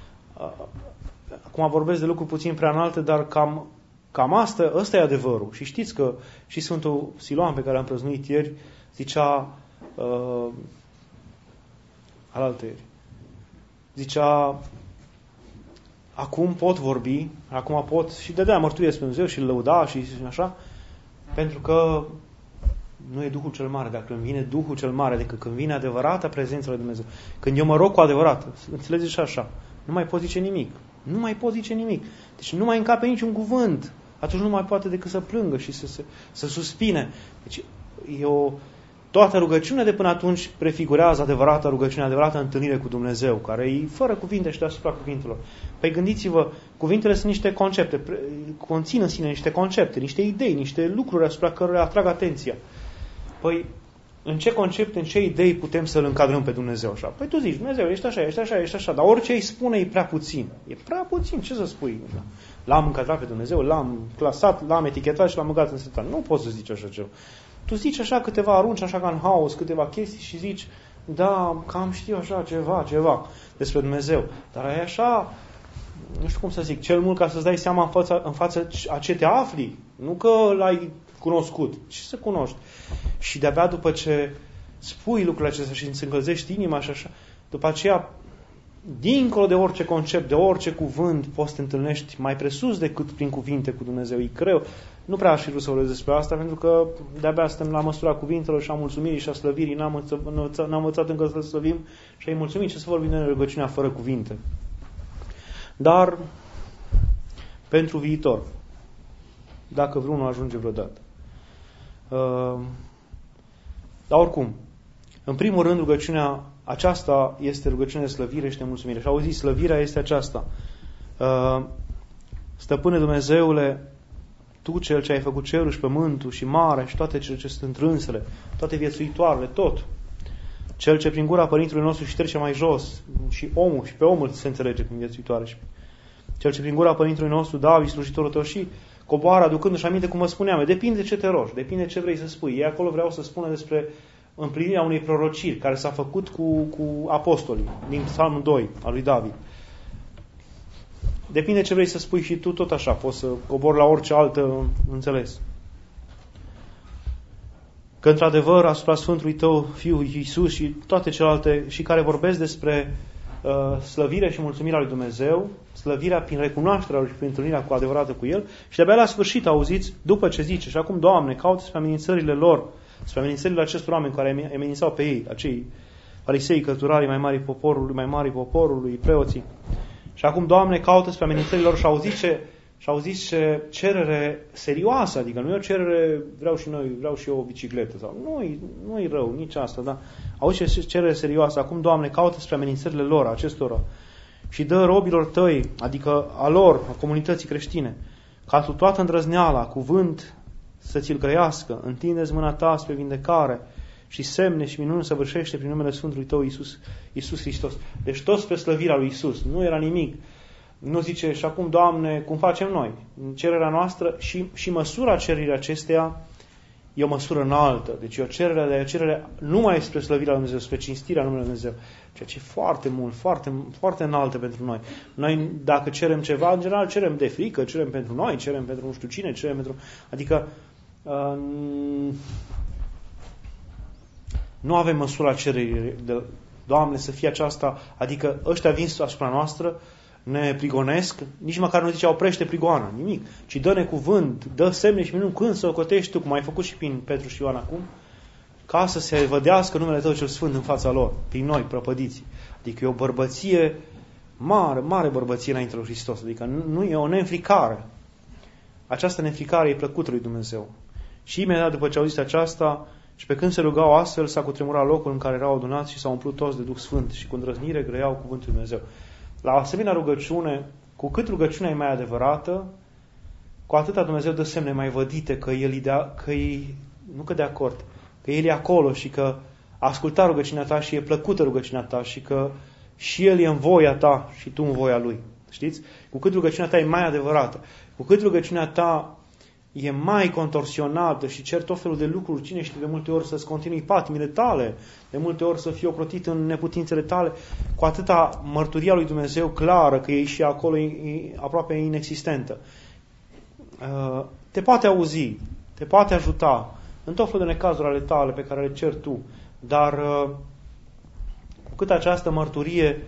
Acum vorbesc de lucruri puțin prea înalte, dar cam ăsta e adevărul. Și știți că și Sfântul Siloan, pe care l-am prăznuit ieri, zicea zicea, acum pot vorbi, acum pot și dădea mărturie spre Dumnezeu și îl lăuda și așa, pentru că nu e Duhul cel Mare, dacă îmi vine Duhul cel Mare, adică când vine adevărata prezența lui Dumnezeu, când eu mă rog cu adevărat, înțelegeți și așa, nu mai pot zice nimic. Nu mai pot zice nimic. Deci nu mai încape niciun cuvânt. Atunci nu mai poate decât să plângă și să suspine. Deci toată rugăciunea de până atunci prefigurează adevărata rugăciune, adevărata întâlnire cu Dumnezeu, care e fără cuvinte și deasupra cuvintelor. Păi gândiți-vă, cuvintele sunt niște concepte, conțin în sine niște concepte, niște idei, niște lucruri asupra cărora atrag atenția. Păi, în ce concepte, în ce idei putem să-L încadrăm pe Dumnezeu așa? Păi tu zici, Dumnezeu, ești așa, dar orice îi spune e prea puțin. E prea puțin, ce să spui? L-am încadrat pe Dumnezeu, l-am clasat, l-am etichetat și l-am băgat în setan. Nu poți să zici așa ceva. Tu zici așa câteva, arunci așa ca în haos, câteva chestii și zici, da, cam știu așa ceva despre Dumnezeu. Dar ai așa, nu știu cum să zic, cel mult ca să-ți dai seama în față a ce te afli. Nu că l-ai cunoscut, ci să cunoști. Și de-abia după ce spui lucrurile acestea și îți încălzești inima și așa, după aceea, dincolo de orice concept, de orice cuvânt, poți să te întâlnești mai presus decât prin cuvinte cu Dumnezeu. E greu. Nu prea aș fi vrut să vorbesc despre asta, pentru că de-abia suntem la măsura cuvintelor și a mulțumirii și a slăvirii. N-am învățat încă să slăvim și a-i mulțumim. Ce să vorbim de rugăciunea fără cuvinte? Dar, pentru viitor, dacă vreunul ajunge vreodată. Dar oricum, în primul rând, rugăciunea aceasta este rugăciunea de slăvire și de mulțumire. Și auziți, slăvirea este aceasta. Stăpâne Dumnezeule, Tu, Cel ce ai făcut cerul și pământul și marea și toate cele ce sunt întrânsele, toate viețuitoarele, tot. Cel ce prin gura părintelui nostru și trece mai jos, și omul, și pe omul se înțelege prin viețuitoare. Cel ce prin gura părintelui nostru, David, slujitorul Tău, și coboară aducându-și aminte, cum vă spuneam, depinde ce te rogi, depinde ce vrei să spui. Ei acolo vreau să spună despre împlinirea unei prorociri care s-a făcut cu apostolii, din Psalmul 2 al lui David. Depinde ce vrei să spui și tu, tot așa, poți să cobori la orice altă înțeles. Că într-adevăr asupra Sfântului Tău Fiu Iisus și toate celelalte și care vorbesc despre slăvirea și mulțumirea lui Dumnezeu, slăvirea prin recunoașterea lui și prin întâlnirea cu adevărată cu El, și de-abia la sfârșit auziți, după ce zice, și acum, Doamne, caută spre amenințările lor, spre amenințările acestor oameni care amenințau pe ei, acei farisei, cărturarii mai mari poporului, preoții. Și acum, Doamne, caută spre amenințările lor, și auziți ce cerere serioasă, adică nu e o cerere, vreau și eu o bicicletă, sau nu-i rău, nici asta, dar auziți ce cerere serioasă. Acum, Doamne, caută spre amenințările lor, acestora, și dă robilor Tăi, adică a lor, a comunității creștine, ca tu toată îndrăzneala, cuvânt să ți-l grăiască, întinde-ți mâna Ta spre vindecare și semne și minuni săvârșește prin numele Sfântului Tău Iisus Hristos. Deci tot spre slăvirea lui Iisus, nu era nimic. Nu zice, și acum, Doamne, cum facem noi? Cererea noastră și măsura cererii acesteia e o măsură înaltă. Deci e o cerere numai spre slăvirea lui Dumnezeu, spre cinstirea numele Lui Dumnezeu. Ceea ce e foarte mult, foarte, foarte înaltă pentru noi. Noi, dacă cerem ceva, în general cerem de frică, cerem pentru noi, cerem pentru nu știu cine, cerem pentru... Adică nu avem măsura cererii de Doamne să fie aceasta, adică ăștia vin asupra noastră, ne prigonesc, nici măcar nu zice oprește prigoana, nimic, ci dă-ne cuvânt, dă semne și minuni când să o cotești tu, cum ai făcut și prin Petru și Ioan acum, ca să se vădească numele Tău cel Sfânt în fața lor, prin noi, prăpădiți. Adică e o bărbăție mare, mare bărbăție înainte lui Hristos, adică nu e o neînfricare. Această neînfricare e plăcută lui Dumnezeu. Și imediat după ce au zis aceasta, și pe când se rugau astfel, s-a cutremurat locul în care erau adunați și s-au umplut toți de Duh Sfânt și cu îndrăznire grăiau cuvântul lui Dumnezeu. La o asemenea rugăciune, cu cât rugăciunea e mai adevărată, cu atâta Dumnezeu dă semne mai vădite că El e acolo și că a ascultat rugăciunea ta și e plăcută rugăciunea ta și că și El e în voia ta și tu în voia Lui. Știți? Cu cât rugăciunea ta e mai adevărată, cu cât rugăciunea ta e mai contorsionată și cer tot felul de lucruri, cine știe, de multe ori să-ți continui patimile tale, de multe ori să fii ocrotit în neputințele tale, cu atâta mărturia lui Dumnezeu clară, că e și acolo aproape inexistentă. Te poate auzi, te poate ajuta în tot felul de necazuri ale tale pe care le ceri tu, dar cu cât această mărturie,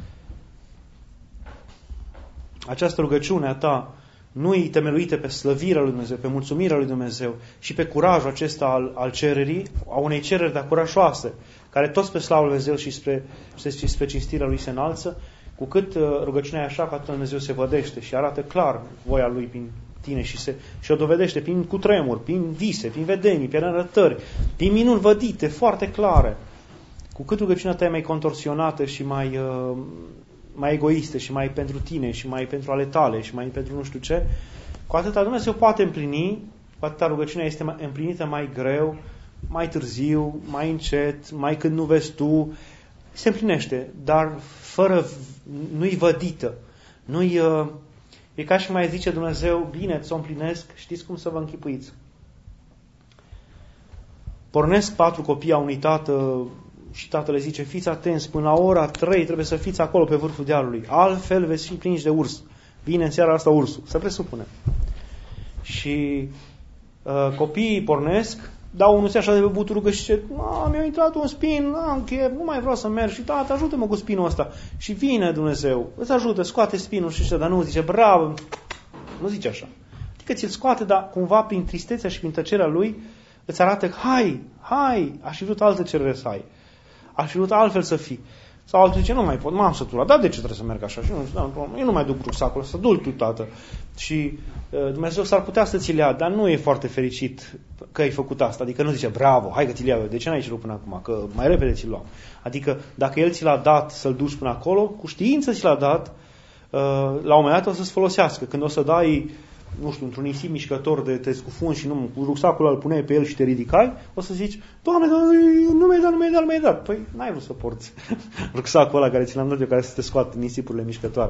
această rugăciune a ta nu-i temeluite pe slăvirea lui Dumnezeu, pe mulțumirea lui Dumnezeu și pe curajul acesta al cererii, a unei cereri de curajoase, care tot spre slavă lui Dumnezeu și spre cinstirea Lui se înalță, cu cât rugăciunea e așa, că atât Dumnezeu se vădește și arată clar voia Lui prin tine și o dovedește prin cutremuri, prin vise, prin vedenii, prin arătări, prin minuni vădite, foarte clare. Cu cât rugăciunea ta e mai contorsionată și mai egoiste și mai pentru tine și mai pentru ale tale și mai pentru nu știu ce, cu atâta Dumnezeu poate împlini, cu atâta rugăciunea este împlinită mai greu, mai târziu, mai încet, mai când nu vezi tu, se împlinește, dar nu-i vădită. E ca și mai zice Dumnezeu, bine, ți-o împlinesc, știți cum să vă închipuiți. Pornesc 4 copii a unui tată și tatăl zice, fiți atenți, până la ora 3 trebuie să fiți acolo pe vârful dealului, altfel veți fi prinși de urs. Vine în seara asta ursul, să presupune. Și copiii pornesc, dau unul așa de pe buturugă și zice, mi-a intrat un spin, am chef, nu mai vreau să merg și tată, ajută-mă cu spinul ăsta. Și vine Dumnezeu, îți ajută, scoate spinul și dar nu zice, bravo, nu zice așa. Adică ți-l scoate, dar cumva prin tristețea și prin tăcerea lui îți arată, hai, aș fi vrut altă cerere să ai. Aș fi vrut altfel să fii. Sau altul zice, nu mai pot, m-am săturat, dar de ce trebuie să merg așa? Și eu nu mai duc rucsacul ăsta, du-l tu, tată. Și Dumnezeu s-ar putea să ți-l ia, dar nu e foarte fericit că ai făcut asta. Adică nu zice, bravo, hai că ți-l iau eu, de ce n-ai cerut până acum? Că mai repede ți-l luam. Adică dacă El ți l-a dat să-l duci până acolo, cu știință ți l-a dat, la un moment dat o să-ți folosească. Când o să dai, nu știu, într-un nisip mișcător de te scufunzi și nu, cu rucsacul îl puneai pe el și te ridicai, o să zici, Doamne, nu mi-ai dat. Păi n-ai vrut să porți rucsacul ăla care ți l-am dat eu, care să te scoată nisipurile mișcătoare.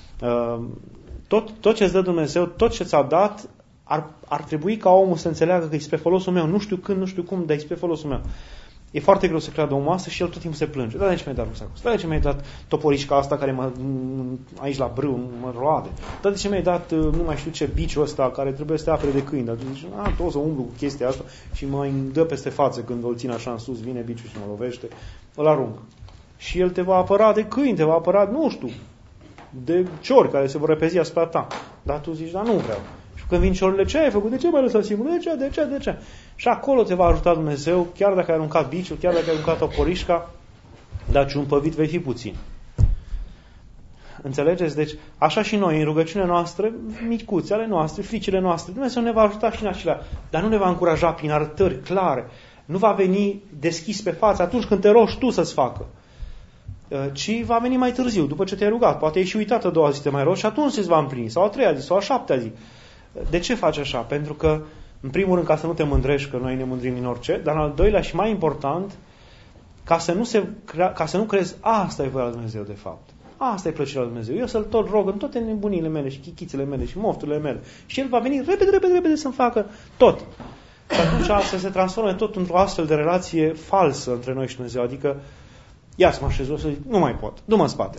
Tot ce îți dă Dumnezeu, tot ce ți-a dat, ar trebui ca omul să înțeleagă că e spre folosul meu. Nu știu când, nu știu cum, dar e spre folosul meu. E foarte greu să creadă omul asta și el tot timpul se plânge. Da, de ce mi-ai dat rucsacul? Da, de ce mi-ai dat toporișca asta care aici la brâu mă roade? Da, de ce mi-ai dat, nu mai știu ce, biciul ăsta care trebuie să te apere de câini? Dar zici, tot să umblu cu chestia asta și mă dă peste față când îl țin așa în sus, vine biciul și mă lovește, îl arunc. Și el te va apăra de câini, te va apăra, nu știu, de ciori care se vor repezi asupra ta. Dar tu zici, da, nu vreau. Și când vin ciorile, ce ai făcut? De ce m-ai lăsat singur? De ce? Și acolo te va ajuta Dumnezeu, chiar dacă ai aruncat biciul, chiar dacă ai aruncat toporișca, dar ciumpăvit vei fi puțin. Înțelegeți? Deci, așa și noi, în rugăciunea noastră, micuțe ale noastre, fricile noastre, Dumnezeu ne va ajuta și în acelea, dar nu ne va încuraja prin arătări clare. Nu va veni deschis pe față atunci când te rogi tu să-ți facă, ci va veni mai târziu, după ce te-ai rugat. Poate ai și uitat a doua zi te mai rogi și atunci se va împlini, sau a treia zi, sau a șaptea zi. De ce faci așa? Pentru că, în primul rând, ca să nu te mândrești, că noi ne mândrim din orice, dar în al doilea și mai important, ca să nu crezi, asta e voia lui Dumnezeu de fapt. Asta e plăcerea lui Dumnezeu. Eu să-L tot rog în toate nebunile mele și chichițele mele și mofturile mele. Și El va veni repede să-mi facă tot. Și atunci să se transforme tot într-o astfel de relație falsă între noi și Dumnezeu. Adică, ia să mă așez, o să zic, nu mai pot, du-mă în spate.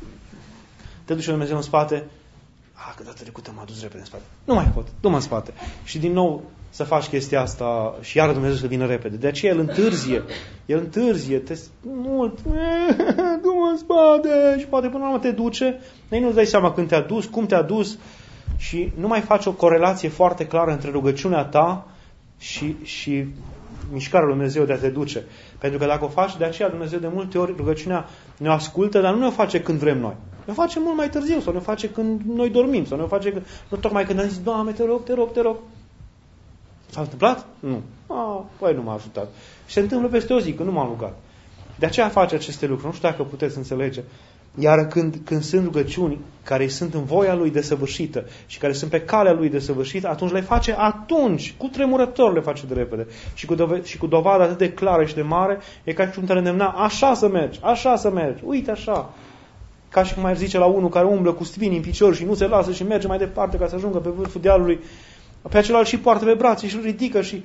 Te duce Dumnezeu în spate, că data trecută m-a dus repede în spate. Nu mai pot, du-mă în spate. Și din nou să faci chestia asta și iară Dumnezeu să vină repede. De aceea El întârzie mult, du-mă în spate și poate până la urmă te duce, nu-ți dai seama când te-a dus, cum te-a dus și nu mai faci o corelație foarte clară între rugăciunea ta și mișcarea lui Dumnezeu de a te duce. Pentru că dacă o faci, de aceea Dumnezeu de multe ori rugăciunea ne ascultă, dar nu ne o face când vrem noi. Ne o face mult mai târziu, sau ne o face când noi dormim, sau ne o face nu tocmai când am zis, Doamne, te rog. S-a întâmplat? Nu. Păi nu m-a ajutat. Și se întâmplă peste o zi, că nu m-am rugat. De aceea face aceste lucruri. Nu știu dacă puteți înțelege. Iar când sunt rugăciuni care sunt în voia Lui desăvârșită și care sunt pe calea Lui desăvârșită, atunci le face cu tremurător le face de repede. Și cu dovadă atât de clară și de mare, e ca și cum te îndemna, așa să mergi, uite așa. Ca și cum mai zice la unul care umblă cu spini în picior și nu se lasă și merge mai departe ca să ajungă pe vârful dealului, pe acela și poartă pe brațe și îl ridică și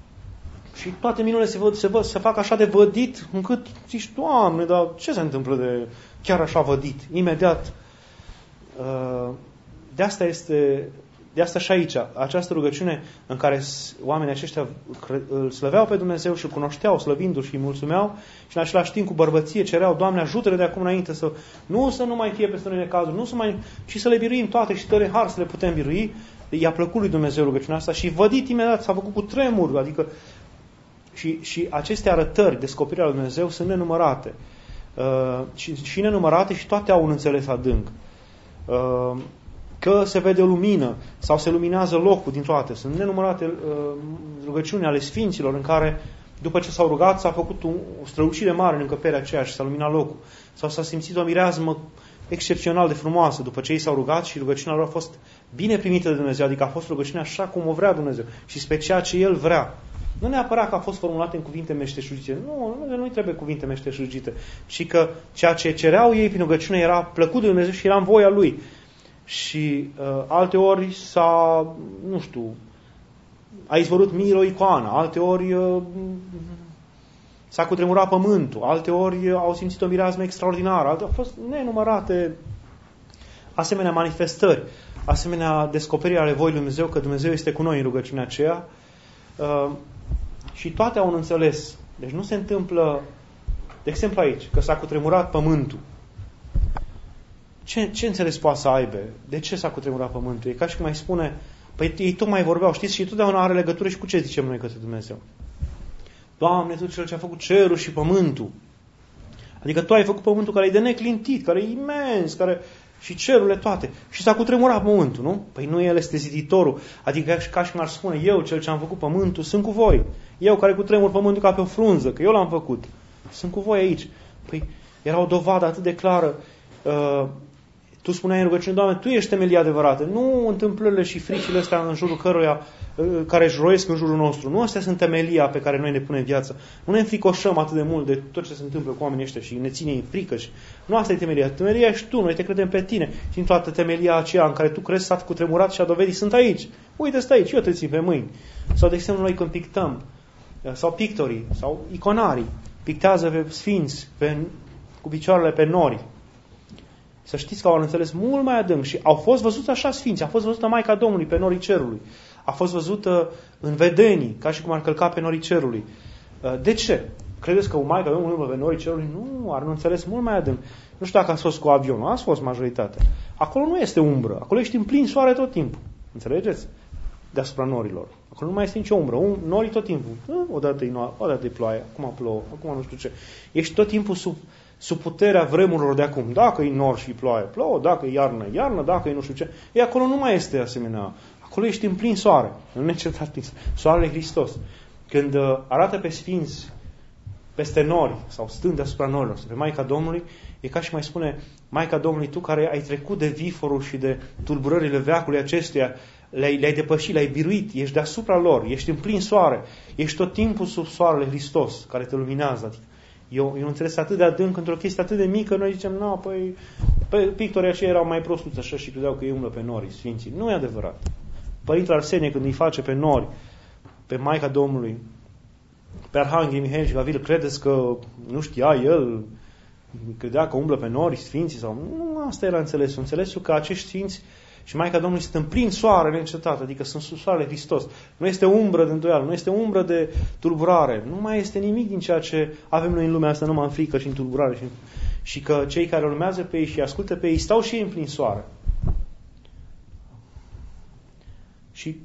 toate minunile se fac așa de vădit încât zici, Doamne, dar ce se întâmplă de chiar așa vădit? Imediat. De asta și aici, această rugăciune în care oamenii aceștia îl slăveau pe Dumnezeu și îl cunoșteau slăvindu-l și îi mulțumeau și în același timp cu bărbăție cereau, Doamne, ajută-ne de acum înainte să nu mai fie peste noi necazuri, și să le biruim toate și dă-ne har să le putem birui. I-a plăcut lui Dumnezeu rugăciunea asta și vădit imediat, s-a făcut cu tremur, adică și aceste arătări, descoperirea lui Dumnezeu sunt nenumărate. Și nenumărate și toate au un înțeles adânc. Că se vede o lumină sau se luminează locul din toate. Sunt nenumărate rugăciuni ale sfinților în care, după ce s-au rugat, s-a făcut o strălucire mare în încăperea aceea și s-a luminat locul. Sau s-a simțit o mireasmă excepțional de frumoasă după ce ei s-au rugat și rugăciunea lor a fost bine primită de Dumnezeu, adică a fost rugăciunea așa cum o vrea Dumnezeu și spre ceea ce El vrea. Nu neapărat că a fost formulată în cuvinte meșteșugite. Nu-i trebuie cuvinte meșteșugite, ci că ceea ce cereau ei prin rugăciune era plăcut de Dumnezeu și era în voia Lui. Și alteori a izvorât miră o icoană, alteori s-a cutremurat pământul, alteori au simțit o mireasmă extraordinară, alteori au fost nenumărate asemenea manifestări, asemenea descoperiri ale voii lui Dumnezeu, că Dumnezeu este cu noi în rugăciunea aceea. Și toate au un înțeles. Deci nu se întâmplă, de exemplu aici, că s-a cutremurat pământul. Ce înțeles poate să aibă? De ce s-a cutremurat pământul? E ca și cum mai spune, păi ei tocmai vorbeau, știți, și totdeauna are legătură și cu ce zicem noi către Dumnezeu. Doamne, Tu Cel ce a făcut cerul și pământul. Adică Tu ai făcut pământul care e de neclintit, care e imens, și cerurile toate. Și s-a cutremurat pământul, nu? Păi nu El este ziditorul. Adică ca și cum ar spune, eu, Cel ce am făcut pământul, sunt cu voi. Eu care cutremur pământul ca pe o frunză, că eu l-am făcut. Sunt cu voi aici. Păi era o dovadă atât de clară. Tu spuneai în rugăciune, Doamne, Tu ești temelia adevărată, nu întâmplările și fricile astea în jurul căruia, care își roiesc în jurul nostru. Nu astea sunt temelia pe care noi ne punem viața. Nu ne înfricoșăm atât de mult de tot ce se întâmplă cu oamenii ăștia și ne ține în frică. Nu asta e temelia. Temelia ești Tu, noi te credem pe Tine. Și în toată temelia aceea în care Tu crezi s-a cutremurat și a dovedit, sunt aici. Uite, stai aici, eu te țin pe mâini. Sau, de exemplu, noi când pictăm, sau pictorii, sau iconarii, pictează pe sfinți, cu picioarele pe nori. Să știți că au înțeles mult mai adânc și au fost văzuți așa sfinți. A fost văzută Maica Domnului pe norii cerului. A fost văzută în vedenii, ca și cum ar călca pe norii cerului. De ce? Credeți că o Maica Domnului pe norii cerului? Nu, ar înțeles mult mai adânc. Nu știu dacă ați fost cu avionul, ați fost majoritatea. Acolo nu este umbră, acolo ești în plin soare tot timpul. Înțelegeți? Deasupra norilor. Acolo nu mai este nicio umbră. Norii tot timpul. Odată e ploaie, acum plouă, acum nu știu ce. Ești tot timpul sub puterea vremurilor de acum. Dacă e nor și ploaie, plouă, dacă e iarnă, dacă e nu știu ce. Acolo nu mai este asemenea. Acolo ești în plin soare. Nu necertat plin. Soarele Hristos. Când arată pe sfinți peste nori, sau stând deasupra norilor, pe Maica Domnului, e ca și mai spune, Maica Domnului, Tu care ai trecut de viforul și de tulburările veacului acestuia, le-ai depășit, le-ai biruit, ești deasupra lor, ești în plin soare, ești tot timpul sub soarele Hristos, care te luminează. Adică, eu înțeles atât de adânc, într-o chestie atât de mică, noi zicem, pictorii aceia erau mai prostuți așa și credeau că ei umblă pe nori, sfinții. Nu e adevărat. Părintele Arsenie, când îi face pe nori, pe Maica Domnului, pe Arhanghel Mihail și Gavril, credeți că nu știa el, credea că umblă pe nori, sfinții sau... Nu, asta era înțelesul. Înțelesul că acești sfinți și Maica Domnului sunt în plin soare neîncetat, adică sunt sub soarele Hristos. Nu este umbră de îndoială, nu este umbră de tulburare, nu mai este nimic din ceea ce avem noi în lumea asta, numai în frică și în tulburare. Și că cei care urmează pe ei și ascultă pe ei stau și ei în plin soare. Și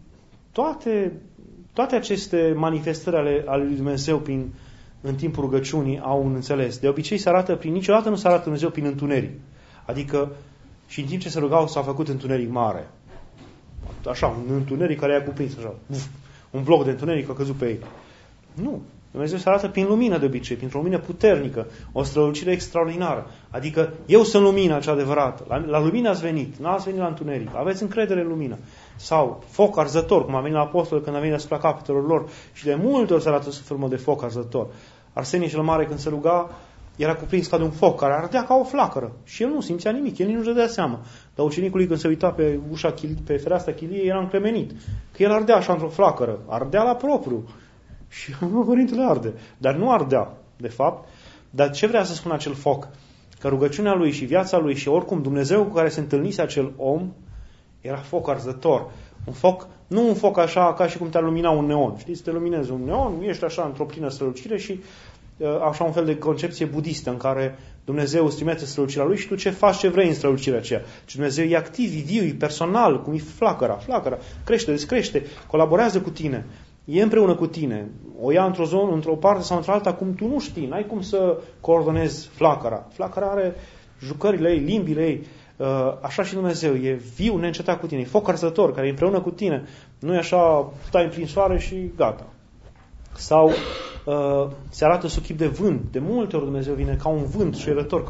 toate aceste manifestări ale lui Dumnezeu în timpul rugăciunii au un înțeles. De obicei niciodată nu se arată Dumnezeu prin întuneric. Adică și în timp ce se rugau s-a făcut întuneric mare. Așa, un întuneric care i-a cuprins așa. Un bloc de întuneric a căzut pe ei. Nu. Dumnezeu se arată prin lumină de obicei, printr-o lumină puternică, o strălucire extraordinară. Adică eu sunt lumina cea adevărată. La lumină ați venit, n-ați venit la întuneric. Aveți încredere în lumină. Sau foc arzător, cum a venit la apostol când a venit asupra capitelor lor și de multe ori se arată sub formă de foc arzător. Arsenie cel Mare când se ruga era cuprins ca de un foc care ardea ca o flacără și el nu simțea nimic, el nici nu-și dădea seama. Dar ucenicului când se uita pe pe fereastra chiliei era încremenit, că el ardea așa într-o flacără, ardea la propriu. Și Părintele arde, dar nu ardea, de fapt. Dar ce vrea să spună acel foc? Că rugăciunea lui și viața lui și oricum Dumnezeu cu care se întâlnise acel om era foc arzător. Un foc, nu un foc așa ca și cum te-ar lumina un neon. Știți, te luminezi un neon, ești așa într-o plină strălucire și așa un fel de concepție budistă în care Dumnezeu îți trimite strălucirea lui și tu ce faci, ce vrei în strălucirea aceea. Și Dumnezeu e activ, e viu, e personal, cum e flacăra, crește, descrește, colaborează cu tine, e împreună cu tine, o ia într-o zonă, într-o parte sau într-alta, cum tu nu știi, n-ai cum să coordonezi flacăra. Flacăra are jucările ei, limbile ei, așa și Dumnezeu, e viu, neîncetat cu tine, e foc arzător, care e împreună cu tine, nu e așa, stai în plin soare și gata. Sau se arată sub chip de vânt. De multe ori Dumnezeu vine ca un vânt șuierător,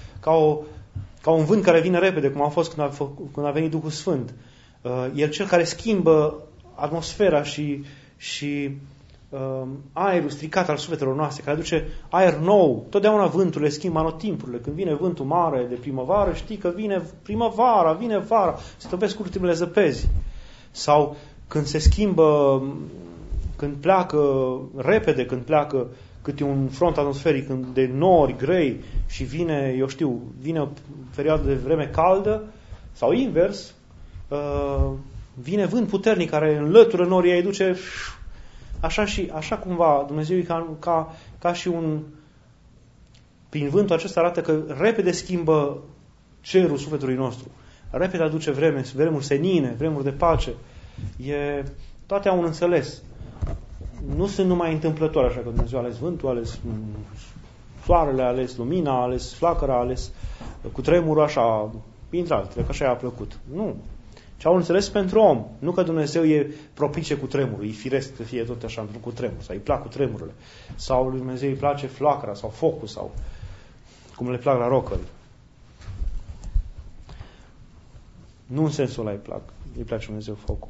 ca un vânt care vine repede, cum a fost când a venit Duhul Sfânt. El cel care schimbă atmosfera și aerul stricat al sufletelor noastre, care aduce aer nou. Totdeauna vânturile schimbă anotimpurile. Când vine vântul mare de primăvară, știi că vine primăvara, vine vara, se topesc ultimele zăpezi. Sau când se schimbă, când pleacă repede, când pleacă câte un front atmosferic de nori grei și vine o perioadă de vreme caldă, sau invers, vine vânt puternic care înlătură norii, îi duce așa cumva Dumnezeu e ca și prin vântul acesta arată că repede schimbă cerul sufletului nostru. Repede aduce vremuri senine, vremuri de pace. Toate au un înțeles. Nu sunt numai întâmplători, așa că Dumnezeu a ales vântul, a ales soarele, a ales lumina, a ales flacăra, a ales cutremurul, așa, printre altele, că așa i-a plăcut. Nu. Ce au înțeles pentru om. Nu că Dumnezeu e propice cu tremurul, e firesc să fie tot așa într-un cutremur, sau îi plac cutremurile. Sau lui Dumnezeu îi place flacăra, sau focul, sau cum le plac la rocări. Nu în sensul ăla îi place Dumnezeu focul.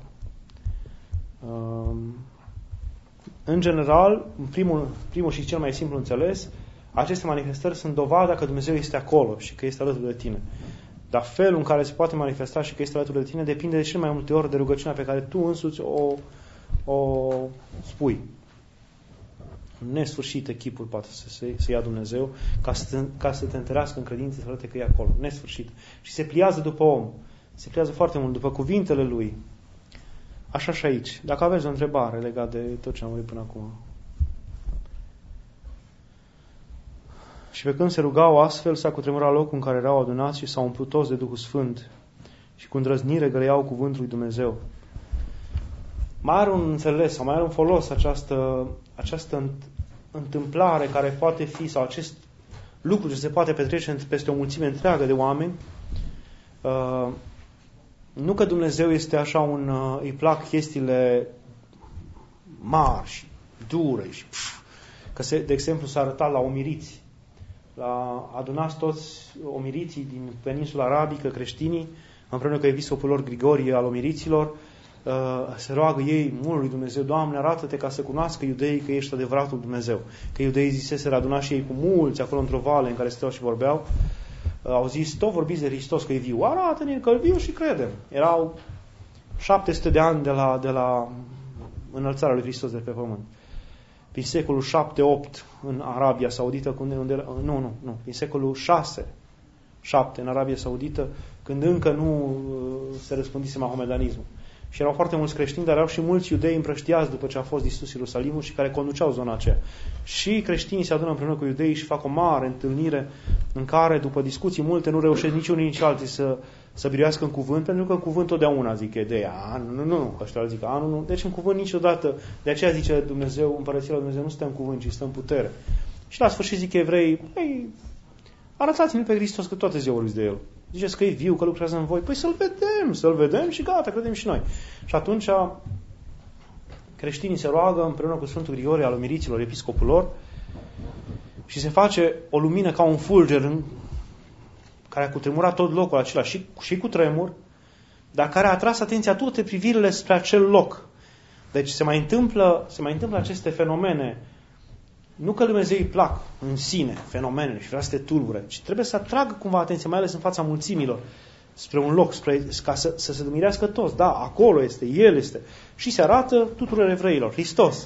În general, primul și cel mai simplu înțeles, aceste manifestări sunt dovada că Dumnezeu este acolo și că este alături de tine. Dar felul în care se poate manifesta și că este alături de tine depinde de cel mai multe ori de rugăciunea pe care tu însuți o spui. Nesfârșit echipul poate să ia Dumnezeu ca să te întărească în credință, să arate că e acolo. Nesfârșit. Și se pliază după om. Se pliază foarte mult după cuvintele lui. Așa și aici. Dacă aveți o întrebare legată de tot ce am vorbit până acum. Și pe când se rugau astfel, s-a cutremurat locul în care erau adunați și s-au umplut toți de Duhul Sfânt și cu îndrăznire găleau cuvântul lui Dumnezeu. Mai are un înțeles sau mai are un folos această întâmplare care poate fi, sau acest lucru ce se poate petrece peste o mulțime întreagă de oameni. Nu că Dumnezeu este așa îi plac chestiile mari și dure și că de exemplu s-a arătat la omiriți. Adunați toți omiriții din peninsula arabică, creștinii, împreună cu episcopul lor Grigorie al omiriților, se roagă ei mult lui Dumnezeu: Doamne, arată-te ca să cunoască iudeii că ești adevăratul Dumnezeu. Că iudeii ziseseră, adunați și ei cu mulți acolo într-o vale în care stăteau și vorbeau. Au zis: tot vorbiți de Hristos că e viu, arată-ne că e viu și credem. Erau 700 de ani de la înălțarea lui Hristos de pe pământ. Prin secolul 7-8 în Arabia Saudită, prin secolul 6-7 în Arabia Saudită, când încă nu se răspândise mahomedanismul. Și erau foarte mulți creștini, dar erau și mulți iudei împrăștiați după ce a fost distrus Ierusalimul și care conduceau zona aceea. Și creștinii se adună împreună cu iudeii și fac o mare întâlnire în care, după discuții multe, nu reușesc nici unii nici alții să biruiască în cuvânt, pentru că în cuvânt totdeauna zic ideea. Nu, ăștia zic, nu. Deci în cuvânt niciodată. De aceea zice Dumnezeu, Împărăția lui Dumnezeu nu stă în cuvânt, ci stă în putere. Și la sfârșit zic evrei: arătați-mi pe Hristos că toate ziua vorbiți de El. Ziceți că e viu, că lucrează în voi. Păi să-L vedem și gata, credem și noi. Și atunci creștinii se roagă împreună cu Sfântul Grigorie al omiriților, episcopul lor, și se face o lumină ca un fulger care a cutremurat tot locul acela și cu tremur, dar care a atras atenția toate privirile spre acel loc. Deci se mai întâmplă aceste fenomene. Nu că Dumnezeu îi plac în sine fenomenele și vrea să te tulbure, ci trebuie să atragă cumva atenția, mai ales în fața mulțimilor, spre un loc, ca să se dumirească toți. Da, acolo este, El este. Și se arată tuturor evreilor, Hristos.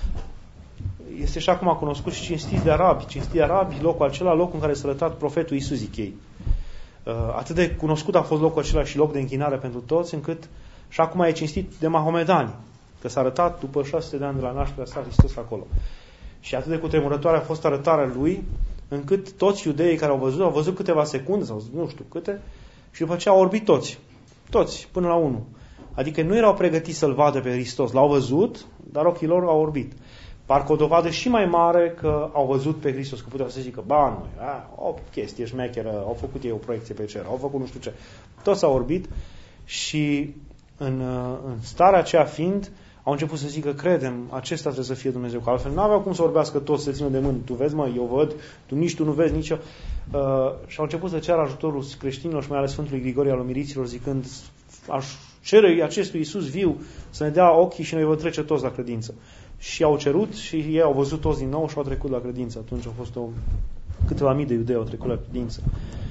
Este și acum cunoscut și cinstit de arabi, locul acela, locul în care s-a arătat profetul Iisus, zic ei. Atât de cunoscut a fost locul acela și loc de închinare pentru toți, încât și acum e cinstit de mahomedani, că s-a arătat după 600 de ani de la nașterea sa Hristos acolo. Și atât de cutremurătoare a fost arătarea lui, încât toți iudeii care au văzut câteva secunde, sau nu știu câte, și după ce au orbit toți, până la unul. Adică nu erau pregătiți să-L vadă pe Hristos. L-au văzut, dar ochii lor au orbit. Parcă o dovadă și mai mare că au văzut pe Hristos, că puteau să zică: o chestie șmecheră, au făcut ei o proiecție pe cer, au făcut nu știu ce. Toți au orbit și în starea aceea fiind, au început să zică: credem, acesta trebuie să fie Dumnezeu, că altfel nu aveau cum să orbească toți, să țină de mână. Tu vezi, eu văd, tu nu vezi, nici eu. Și au început să ceară ajutorul creștinilor și mai ales Sfântului Grigorie al omiriților, zicând: aș cere acestui Iisus viu să ne dea ochii și noi vă trece toți la credință. Și au cerut și ei au văzut toți din nou și au trecut la credință. Atunci au fost câteva mii de iudei au trecut la credință.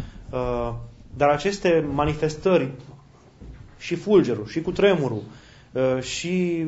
Dar aceste manifestări, și fulgerul, și cu tremurul, și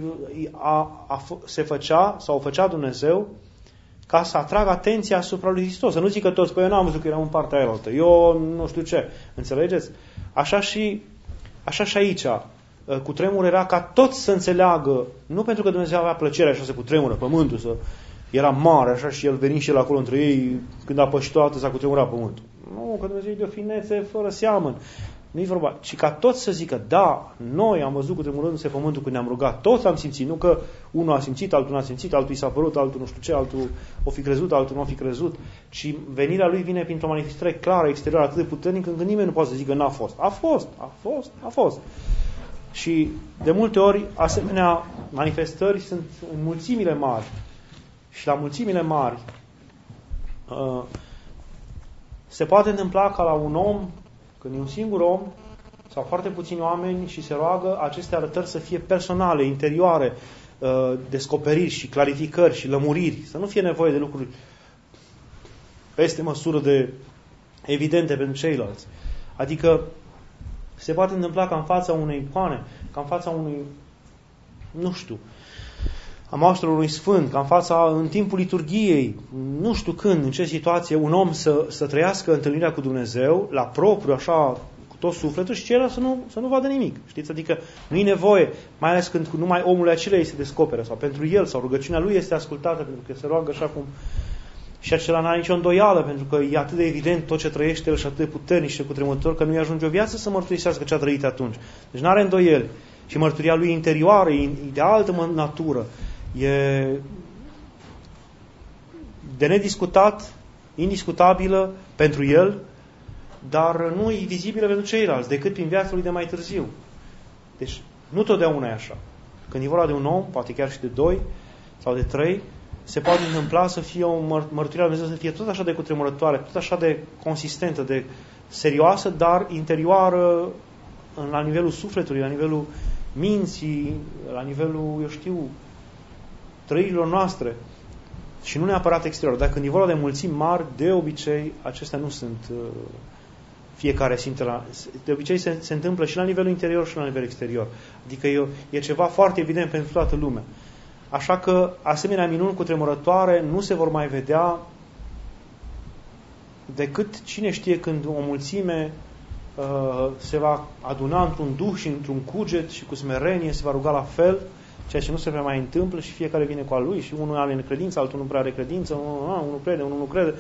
făcea Dumnezeu ca să atragă atenția asupra lui Hristos. Să nu zică toți: eu n-am văzut că eram în partea aia altă, eu nu știu ce. Înțelegeți? Așa și aici. Cu tremur era ca toți să înțeleagă, nu pentru că Dumnezeu avea plăcere așa să cutremură pământul, era mare așa și El veni și El acolo între ei, când a pășit toată s-a cutremurat pământul. Nu, că Dumnezeu e de o finețe fără seamăn. Nu-i vorba, ci ca toți să zică: da, noi am văzut cutremurându-se pământul când ne-am rugat, toți am simțit, nu că unul a simțit, altul n-a simțit, altul i s-a părut, altul nu știu ce, altul o fi crezut, altul nu o fi crezut, ci venirea Lui vine printr-o manifestare clară, exterioară, atât de puternică, încât nimeni nu poate să zică: n-a fost. A fost. Și de multe ori asemenea manifestări sunt în mulțimile mari. Și la mulțimile mari se poate întâmpla ca la un om, când e un singur om, sau foarte puțini oameni și se roagă aceste arătări să fie personale, interioare, descoperiri și clarificări și lămuriri, să nu fie nevoie de lucruri peste măsură de evidente pentru ceilalți. Adică se poate întâmpla ca în fața unei icoane, ca în fața unui, nu știu, a maștelor unui sfânt, ca în timpul liturghiei, nu știu când, în ce situație, un om să trăiască întâlnirea cu Dumnezeu, la propriu, așa, cu tot sufletul, și celălalt să nu vadă nimic. Știți? Adică nu e nevoie, mai ales când numai omul acela îi se descoperă, sau pentru el, sau rugăciunea lui este ascultată, pentru că se roagă așa cum... Și acela n-are nicio îndoială, pentru că e atât de evident tot ce trăiește el și atât de puternic și de cutremurător, că nu-i ajunge o viață să mărturisească ce a trăit atunci. Deci n-are îndoieli. Și mărturia lui interioară, e de altă natură. E de nediscutat, indiscutabilă pentru el, dar nu e vizibilă pentru ceilalți, decât prin viața lui de mai târziu. Deci nu totdeauna e așa. Când e vorba de un om, poate chiar și de 2 sau de 3, se poate întâmpla să fie o mărturie a Dumnezeu, să fie tot așa de cutremurătoare, tot așa de consistentă, de serioasă, dar interioară la nivelul sufletului, la nivelul minții, la nivelul, eu știu, trăirilor noastre. Și nu neapărat exterior. Dar când e vorba de mulțimi mari, de obicei, acestea nu sunt fiecare simte de obicei se întâmplă și la nivelul interior și la nivel exterior. Adică e ceva foarte evident pentru toată lumea. Așa că asemenea minuni cutremurătoare nu se vor mai vedea decât cine știe când o mulțime se va aduna într-un duh și într-un cuget și cu smerenie se va ruga la fel, ceea ce nu se prea mai întâmplă și fiecare vine cu al lui și unul are necredință, altul nu prea are credință, unul crede, unul nu crede.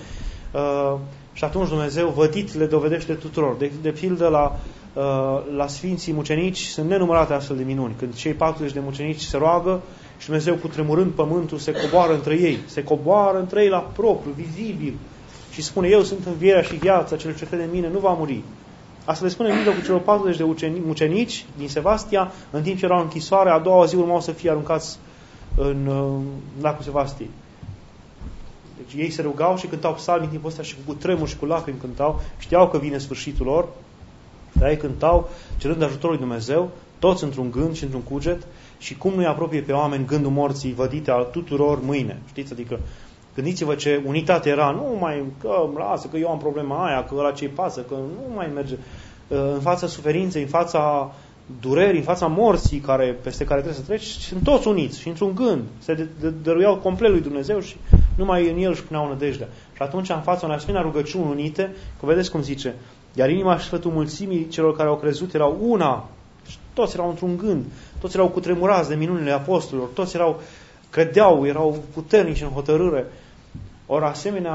Și atunci Dumnezeu vădit le dovedește tuturor. De pildă la Sfinții Mucenici sunt nenumărate astfel de minuni. Când cei 40 de mucenici se roagă și Dumnezeu cutremurând pământul se coboară între ei. Se coboară între ei la propriu, vizibil. Și spune, eu sunt învierea și viața, cel ce crede în mine nu va muri. Asta le spune în mijlocul celor 40 de mucenici din Sevastia, în timp ce erau în închisoare, a doua zi urmau să fie aruncați în lacul Sevastiei. Deci ei se rugau și cântau psalmi în timpul ăsta și cu tremur și cu lacrimi cântau. Știau că vine sfârșitul lor, dar ei cântau cerând ajutorul lui Dumnezeu, toți într-un gând și într-un cuget, și cum nu-i apropie pe oameni gândul morții vădite al tuturor mâine. Știți? Adică gândiți-vă ce unitate era, nu mai că lasă, că eu am problema aia, că la ce-i pasă, că nu mai merge în fața suferinței, în fața durerii, în fața morții peste care trebuie să treci, sunt toți uniți și într-un gând. Se dăruiau complet lui Dumnezeu și numai în el își puneau nădejdea. Și atunci, în fața unei asemenea rugăciuni unite, că vedeți cum zice, iar inima și sfătul mulțimii celor care au crezut erau una, și toți erau într-un gând, toți erau cutremurați de minunile apostolilor, toți credeau, erau puternici în hotărâre. Ori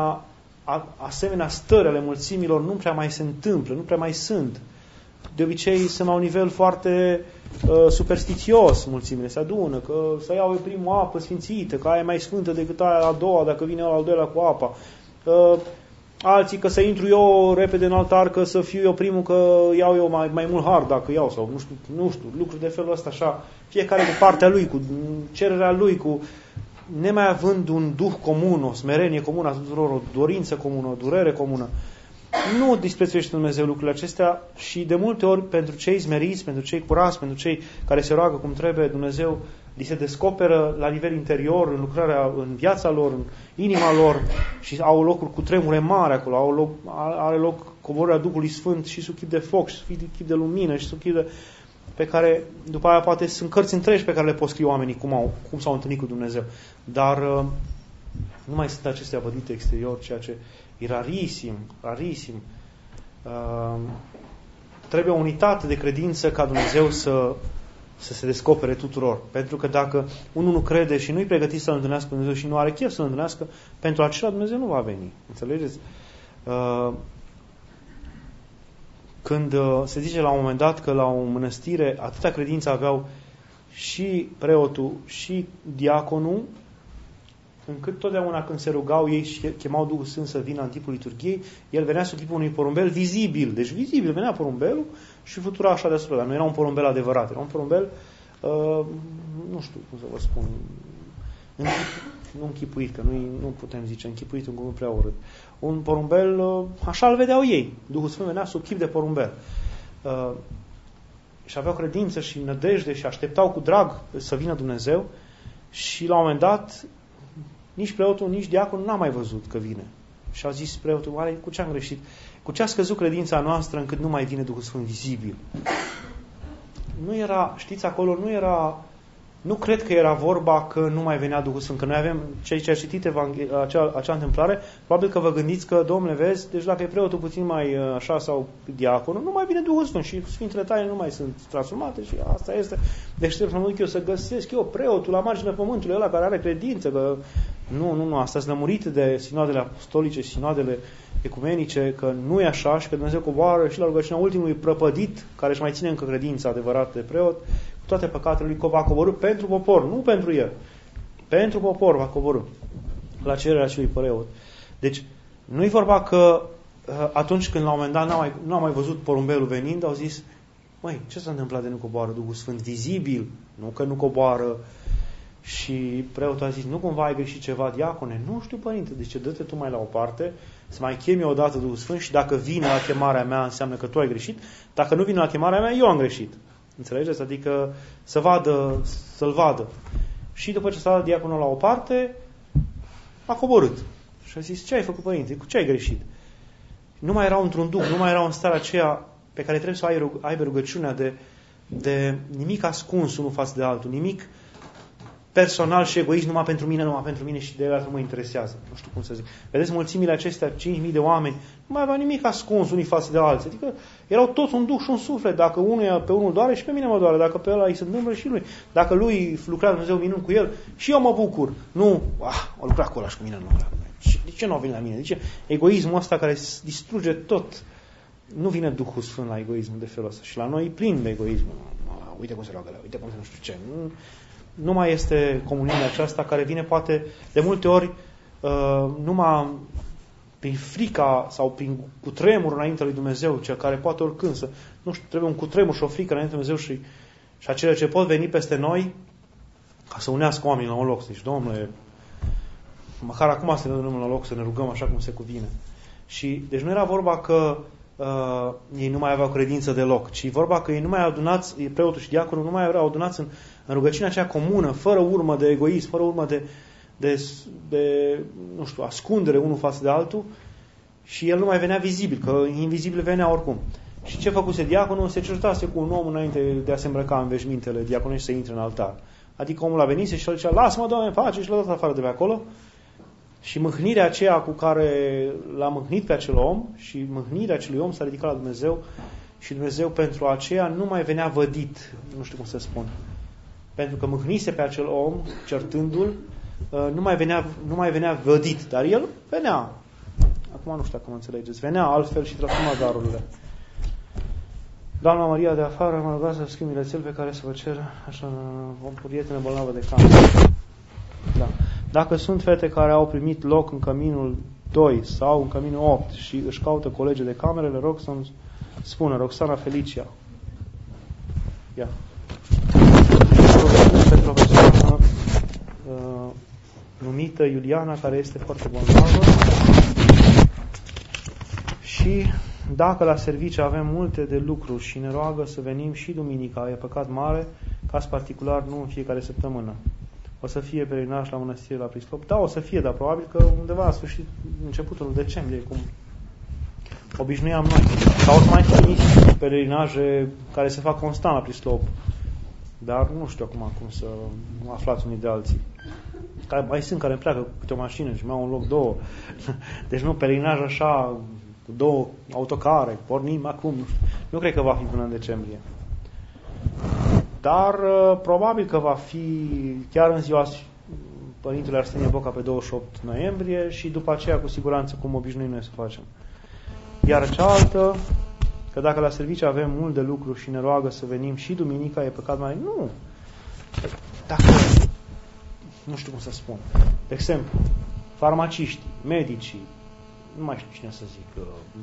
asemenea stări ale mulțimilor nu prea mai se întâmplă, nu prea mai sunt. De obicei sunt la un nivel foarte superstițios, mulțimile se adună, că să iau eu primul apă sfințită, că aia e mai sfântă decât aia a doua, dacă vine al doilea cu apa. Alții că să intru eu repede în altar, că să fiu eu primul, că iau eu mai mult har dacă iau, sau nu știu, lucruri de felul ăsta așa, fiecare cu partea lui, cu cererea lui, cu nemai având un duh comun, o smerenie comună a tuturor, o dorință comună, o durere comună. Nu disprețuiește Dumnezeu lucrurile acestea și de multe ori pentru cei smeriți, pentru cei curați, pentru cei care se roagă cum trebuie, Dumnezeu li se descoperă la nivel interior, în lucrarea, în viața lor, în inima lor și au locuri cu tremure mari acolo, are loc coborârea Duhului Sfânt și sub chip de foc, și sub chip de lumină și sub chip de... pe care după aia poate sunt cărți întregi pe care le pot scrie oamenii cum s-au întâlnit cu Dumnezeu. Dar nu mai sunt acestea vădite exterior, ceea ce e rarisim. Trebuie o unitate de credință ca Dumnezeu să se descopere tuturor. Pentru că dacă unul nu crede și nu-i pregătit să-L întâlnească Dumnezeu și nu are chef să-L întâlnească, pentru acela Dumnezeu nu va veni. Înțelegeți? Când se zice la un moment dat că la o mănăstire atâta credință aveau și preotul și diaconul, încât totdeauna când se rugau ei și chemau Duhul Sfânt să vină în timpul liturghiei, el venea sub tipul unui porumbel vizibil. Deci vizibil venea porumbelul și flutura așa deasupra. Dar nu era un porumbel adevărat. Era un porumbel, nu știu cum să vă spun, nu închipuit, că nu putem zice închipuit, un cuvânt prea urât. Un porumbel, așa îl vedeau ei. Duhul Sfânt venea sub chip de porumbel. și aveau credință și nădejde și așteptau cu drag să vină Dumnezeu și la un moment dat nici preotul, nici diaconul n-a mai văzut că vine. Și au zis preotul, oare cu ce am greșit? Cu ce a scăzut credința noastră încât nu mai vine Duhul Sfânt vizibil? Nu era, știți, acolo nu cred că era vorba că nu mai venea Duhul Sfânt, că noi avem, cei ce a citit acea întâmplare, probabil că vă gândiți că, Domnule, vezi, deci dacă e preotul puțin mai așa sau diaconul, nu mai vine Duhul Sfânt și Sfintele Taine nu mai sunt transformate și asta este. Deci trebuie să mă duc eu să găsesc eu preotul la marginea pământului ăla care are credință, că nu, asta s-a lămurit de sinoadele apostolice, sinoadele ecumenice, că nu e așa și că Dumnezeu coboară și la rugăciunea ultimului prăpădit, care își mai ține încă credința adevărată de preot, toate păcatele lui va coborî pentru popor, nu pentru el. Pentru popor va coborî la cererea acelui preot. Deci, nu-i vorba că atunci când la un moment dat n-au mai văzut porumbelul venind, au zis, măi, ce s-a întâmplat de nu coboară Duhul Sfânt vizibil? Nu că nu coboară. Și preotul a zis, nu cumva ai greșit ceva, diacone? Nu știu, părinte, deci dă-te tu mai la o parte, să mai chemi odată Duhul Sfânt și dacă vine la chemarea mea înseamnă că tu ai greșit, dacă nu vine la chemarea mea, eu am greșit. Înțelegeți? Adică să-l vadă. Și după ce s-a dat diaconul la o parte, a coborât. Și a zis, ce ai făcut, părinte? Cu ce ai greșit? Nu mai erau într-un duh, nu mai erau în starea aceea pe care trebuie să aibă rugăciunea de nimic ascuns unul față de altul, nimic personal și egoist, numai pentru mine și de el nu mă interesează. Nu știu cum să zic. Vedeți, mulțimile acestea, 5.000 de oameni, nu mai aveau nimic ascuns unii față de alții. Adică erau toți un duh și un suflet. Dacă pe unul doare, și pe mine mă doare. Dacă pe ăla îi se întâmplă, și lui. Dacă lui lucra Dumnezeu minuni cu el, și eu mă bucur. Nu, o lucra cu ăla și cu mine nu. De ce nu a venit la mine? De ce? Egoismul ăsta care distruge tot. Nu vine Duhul Sfânt la egoismul de felul ăsta. Și la noi plin de egoism. Uite cum se roagă, uite cum se nu știu ce. Nu mai este comuniunea aceasta care vine poate de multe ori numai prin frica sau prin cutremur înaintea lui Dumnezeu, cel care poate oricând să, nu știu, trebuie un cutremur și o frică înaintea lui Dumnezeu și acele ce pot veni peste noi ca să unească oamenii la un loc. Deci, Domnule, măcar acum să ne dăm la loc, să ne rugăm așa cum se cuvine. Și, deci nu era vorba că ei nu mai aveau credință deloc, ci vorba că ei nu mai adunați, preotul și diaconul nu mai erau adunați în rugăciunea aceea comună, fără urmă de egoism, fără urmă de nu știu, ascundere unul față de altul, și el nu mai venea vizibil, că invizibil venea oricum. Și ce făcuse diaconul? Se certase cu un om înainte de a se îmbrăca în veșmintele diaconești să intre în altar. Adică omul a venit și el zicea, lasă-mă, Doamne, pace, și l-a dat afară de pe acolo. Și mâhnirea aceea cu care l-a mâhnit pe acel om și mâhnirea acelui om s-a ridicat la Dumnezeu și Dumnezeu pentru aceea nu mai venea vădit, nu știu cum să spun. Pentru că mâhnise pe acel om, certându-l, nu mai venea vădit, dar el venea. Acum nu știu dacă mă înțelegeți. Venea altfel și transforma darurile. Doamna Maria de afară mă ruga să schimb bilețel pe care să vă cer așa o prietenă bolnavă de cancer. Da. Dacă sunt fete care au primit loc în căminul 2 sau în căminul 8 și își caută colege de camere, le rog să-mi spună. Roxana Felicia. Ia. Pentru o persoană numită Iuliana, care este foarte bolnavă. Și dacă la serviciu avem multe de lucru și ne roagă să venim și duminica, e păcat mare, caz particular, nu în fiecare săptămână. O să fie pelerinaj la mănăstire la Prislop? Da, o să fie, dar probabil că undeva la sfârșit, începutul decembrie, cum obișnuiam noi. Sau o să mai fie pelerinaje care se fac constant la Prislop. Dar nu știu acum cum să aflați unii de alții. Mai sunt care pleacă cu câte o mașină și mai au un loc două. Deci nu, pelerinaj așa, cu 2 autocare, pornim acum. Nu cred că va fi până în decembrie. Dar probabil că va fi chiar în ziua Părintele Arsenie Boca pe 28 noiembrie și după aceea cu siguranță cum obișnuim noi să facem. Iar cealaltă, că dacă la serviciu avem mult de lucru și ne roagă să venim și duminica, e păcat mare? Nu! Dacă, nu știu cum să spun, de exemplu, farmaciștii, medicii, nu mai știu cine să zic,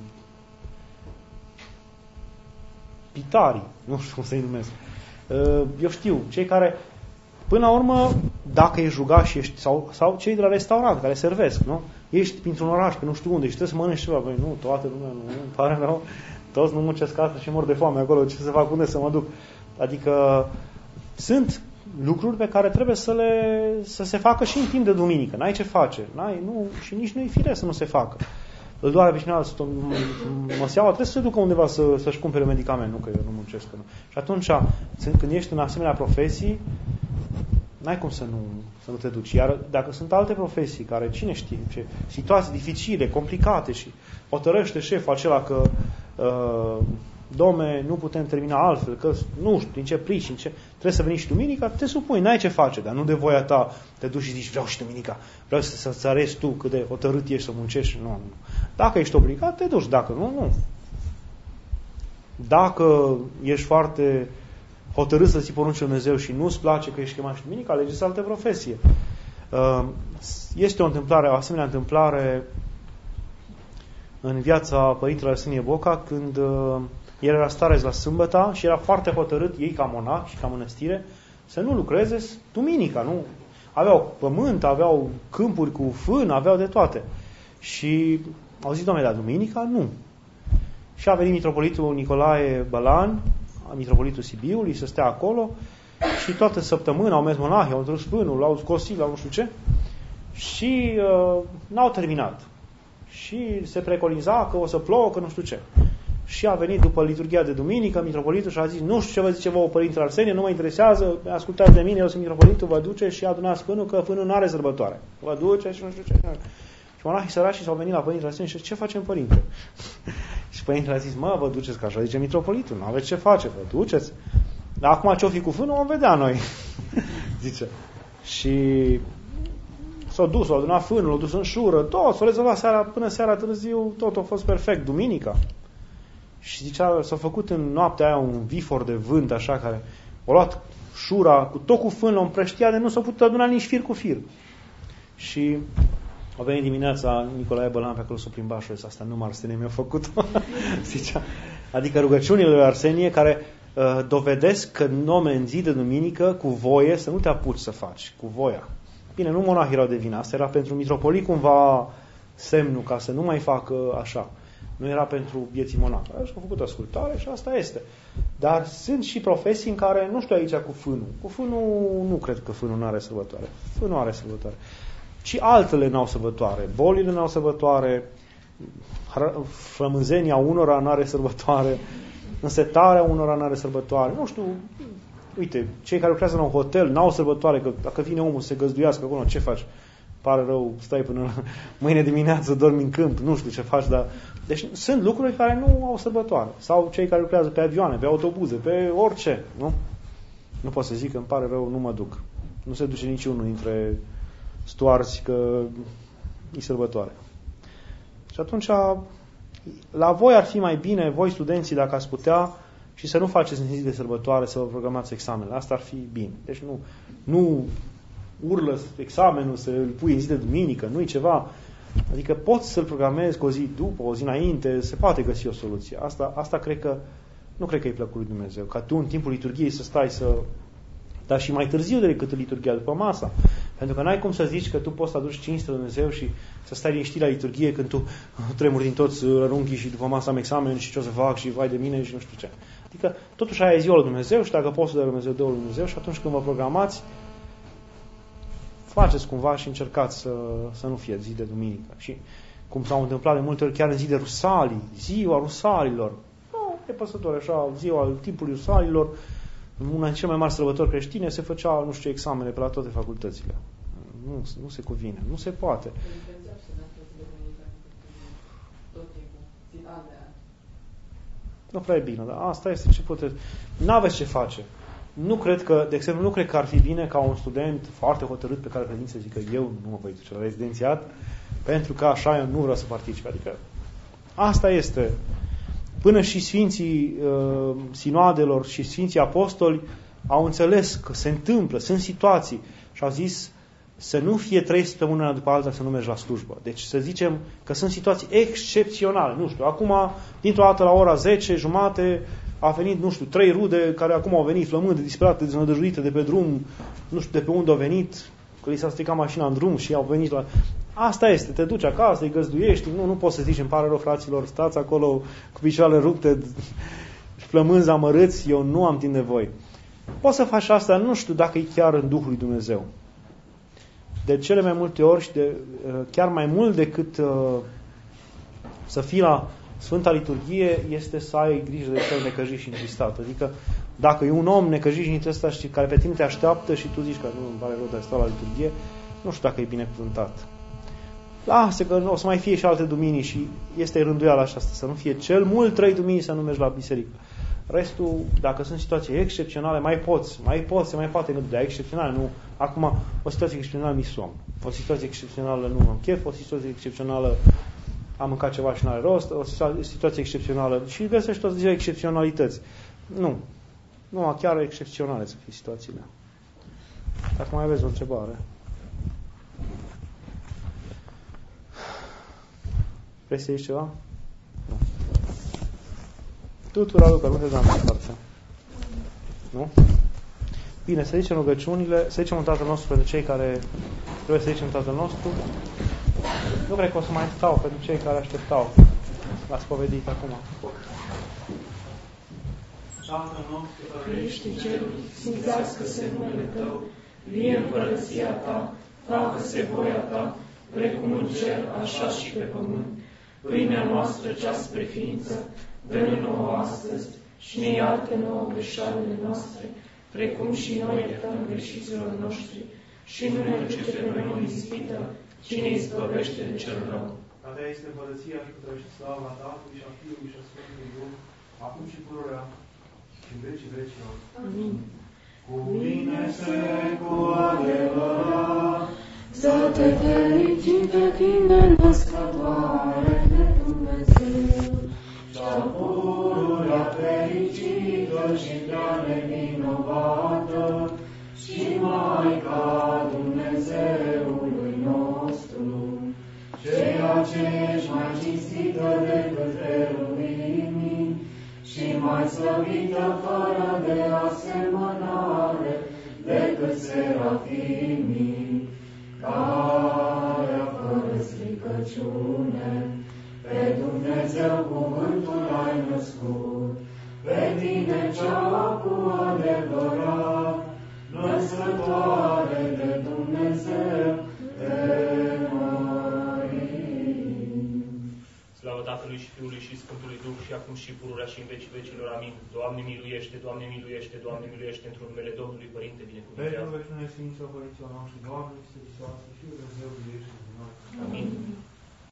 pitarii, nu știu cum să-i numesc, eu știu, cei care, până la urmă, dacă ești rugat și ești, sau cei de la restaurant care servesc, nu? Ești printr-un oraș, pe nu știu unde, și trebuie să mănânci ceva. Băi, nu, toată lumea, nu, îmi pare rău, toți nu muncesc asta și mor de foame acolo, ce să fac, unde să mă duc? Adică sunt lucruri pe care trebuie să se facă și în timp de duminică. N-ai ce face. Și nici nu-i firesc să nu se facă. Îl doare pe cineva, măseaua, trebuie să se ducă undeva să-și cumpere medicament. Nu că eu nu muncesc. Nu. Și atunci, când ești în asemenea profesii, n-ai cum să nu te duci. Iar dacă sunt alte profesii care, cine știe, ce situații dificile, complicate și hotărăște șeful acela că Dom'le, nu putem termina altfel, că nu știu din ce pricini, trebuie să veni și duminica, te supui, n-ai ce face, dar nu de voia ta te duci și zici, vreau și duminica, vreau să-ți arăți tu cât de hotărât ești să muncești. Nu. Dacă ești obligat, te duci, dacă nu. Dacă ești foarte hotărât să ți porunci Dumnezeu și nu-ți place că ești chemat și duminica, alegi altă profesie. Este o asemenea întâmplare în viața Părintele Arsenie Boca, când el era stareț la sâmbătă și era foarte hotărât, ei ca monah și ca mănăstire, să nu lucreze duminica. Nu? Aveau pământ, aveau câmpuri cu fân, aveau de toate. Și au zis, Doamne, dar duminica nu. Și a venit mitropolitul Nicolae Bălan, mitropolitul Sibiului, să stea acolo și toată săptămâna au mers monahii, au întors fânul, l-au scosit, l-au nu știu ce și n-au terminat. Și se preconiza că o să plouă, că nu știu ce. Și a venit după liturghia de duminică, mitropolitul și a zis, nu știu ce vă zice vouă Părintele Arsenie, nu mă interesează, ascultați de mine, eu sunt mitropolitul, vă duce și adunați fânul, că fânul nu are sărbătoare. Vă duce și nu știu ce. Și monahii sărași s-au venit la Părintele Arsenie și ce facem, Părinte? Și Părintele a zis, vă duceți, că așa zice mitropolitul, nu aveți ce face, vă duceți. Dar acum ce-o fi cu fânul, vom vedea noi. Zice. Și s-au dus, s-au adunat fânul, l-au dus în șură, tot, s-au rezolvat până seara târziu, tot a fost perfect, duminica. Și zicea, s-a făcut în noaptea aia un vifor de vânt, așa, care a luat șura, tot cu fân, l-a împrăștiat, de nu s-a putut aduna nici fir cu fir. Și a venit dimineața Nicolae Bălan pe acolo s-a plimbat și a zis, asta numai Arsenie mi-a făcut-o. Zicea, adică rugăciunile lui Arsenie care dovedesc că în zi de duminică, cu voie, să nu te apuci să faci, cu voia. Bine, nu monahii erau de vină, asta era pentru mitropolit cumva semnul ca să nu mai facă așa. Nu era pentru vieții monahi. Și au făcut ascultare și asta este. Dar sunt și profesii în care, nu știu aici cu fânul. Cu fânul nu cred că fânul nu are sărbătoare. Fânul are sărbătoare. Ci altele n-au sărbătoare. Bolile n-au sărbătoare. Flămânzenia unora n-are sărbătoare. Însetarea unora n-are sărbătoare. Nu știu, uite, cei care lucrează la un hotel n-au sărbătoare, că dacă vine omul să se găzduiască acolo, ce faci? Pare rău, stai până mâine dimineață, dormi în câmp, nu știu ce faci, dar... Deci sunt lucruri care nu au sărbătoare. Sau cei care lucrează pe avioane, pe autobuze, pe orice, nu? Nu pot să zic că îmi pare rău, nu mă duc. Nu se duce niciunul dintre stuarzi că e sărbătoare. Și atunci, la voi ar fi mai bine, voi studenții, dacă ați putea, și să nu faceți în zi de sărbătoare, să vă programați examenele. Asta ar fi bine. Deci nu urlă examenul, să îl pui în zi de duminică, nu e ceva. Adică poți să-l programezi cu o zi după, o zi înainte, se poate găsi o soluție. Asta nu cred că e plăcut lui Dumnezeu. Ca tu în timpul liturghiei să stai dar și mai târziu decât liturghia, după masa. Pentru că n-ai cum să zici că tu poți să aduci cinste lui Dumnezeu și să stai liniștit la liturghie când tu tremuri din toți rărunchii și după masa am examen și ce o să fac și vai de mine și nu știu ce. Adică totuși aia e ziua lui Dumnezeu și dacă poți să dai Dumnezeu, dă lui Dumnezeu și atunci când vă programați, faceți cumva și încercați să nu fie zi de duminică. Și cum s-au întâmplat de multe ori chiar în zi de Rusalii, ziua Rusalilor. E păsător așa, ziua timpului Rusalilor, una din cele mai mari sărbători creștine, se făcea, nu știu, examene pe la toate facultățile. Nu se cuvine, nu se poate. Nu prea e bine, dar asta este ce puteți. N-aveți ce face. Nu cred că, de exemplu, ar fi bine ca un student foarte hotărât pe care credință zică eu nu mă voi duce la rezidențiat pentru că așa eu nu vreau să participe. Adică asta este. Până și sfinții sinoadelor și sfinții apostoli au înțeles că se întâmplă, sunt situații și au zis să nu fie 3 săptămâni una după alta să nu mergi la slujbă. Deci să zicem că sunt situații excepționale. Nu știu, acum, dintr-o dată la ora 10, jumate, a venit, nu știu, 3 rude care acum au venit flămânde, disperate, deznădăjduite de pe drum, nu știu de pe unde au venit, că li s-a stricat mașina în drum și au venit la... Asta este, te duci acasă, îi găzduiești, nu poți să zici, îmi pare rău, fraților, stați acolo cu picioarele rupte, flămânzi amărâți, eu nu am timp de voi. Poți să faci asta, nu știu dacă e chiar în Duhul lui Dumnezeu. De cele mai multe ori și chiar mai mult decât să fii la Sfânta Liturghie, este să ai grijă de cel necăjit și întristat. Adică dacă e un om necăjit și întristat și care pe tine te așteaptă și tu zici că nu îmi pare rău de a sta la liturghie, nu știu dacă e binecuvântat. Lasă că o să mai fie și alte duminii și este rânduiala aceasta, să nu fie cel mult 3 duminii să nu mergi la biserică. Restul, dacă sunt situații excepționale, mai se mai poate gândi, dar excepționale, nu. Acum, o situație excepțională mi somn. O situație excepțională nu am chef, o situație excepțională am mâncat ceva și nu are rost, o situație excepțională și găsești tot ziua excepționalități. Nu, chiar excepționale să fie situațiile. Dacă mai aveți o întrebare. Vrei să ieși ceva? Nu. Tuturor Luca, nu te dăm mai departe. Nu? Bine, să zicem rugăciunile, să zicem un Tatăl nostru pentru cei care trebuie să zicem Tatăl nostru. Nu cred că o să mai stau pentru cei care așteptau. L-ați povedit acum. Tatăl nostru, care ești în ceruri, sfințească-se numele Tău, vie împărăția Ta, facă-se voia Ta, precum în cer, așa și pe pământ. Pâinea noastră cea spre ființă, dă-ne nouă astăzi și ne iartă nouă greșalele noastre, precum și noi iertăm greșiților noștri, și nu ne duce pe noi în ispită, ci ne izbăvește de cel rău. A Ta este împărăția și puterea și slava Tatălui și a Fiului și a Sfântului Duh, acum și pururea și în vecii vecilor. Amin. Cuvine-se cu adevărat, să te fericim pe tine, născătoare de Dumnezeu, cea pururea fericită și prea nevinovată, și Maica Dumnezeului nostru, ceea ce ești mai cinstită decât feruimii și mai slăvită fără de asemănare decât serafimii, care fără stricăciune pe Dumnezeu cuvântul ai născut, pe tine cea cu adevărat, născătoare de Dumnezeu, te mărim. Slavă Tatălui și Fiului și Sfântului Duh și acum și pururea și în vecii vecilor. Amin. Doamne miluiește, Doamne miluiește, Doamne miluiește, într-un numele Domnului Părinte binecuvântează. Pe rugăciune Sfinților Părinților noștri, Doamne, Iisuse Hristoase, Fiul Dumnezeu, miluiește de noi. Amin.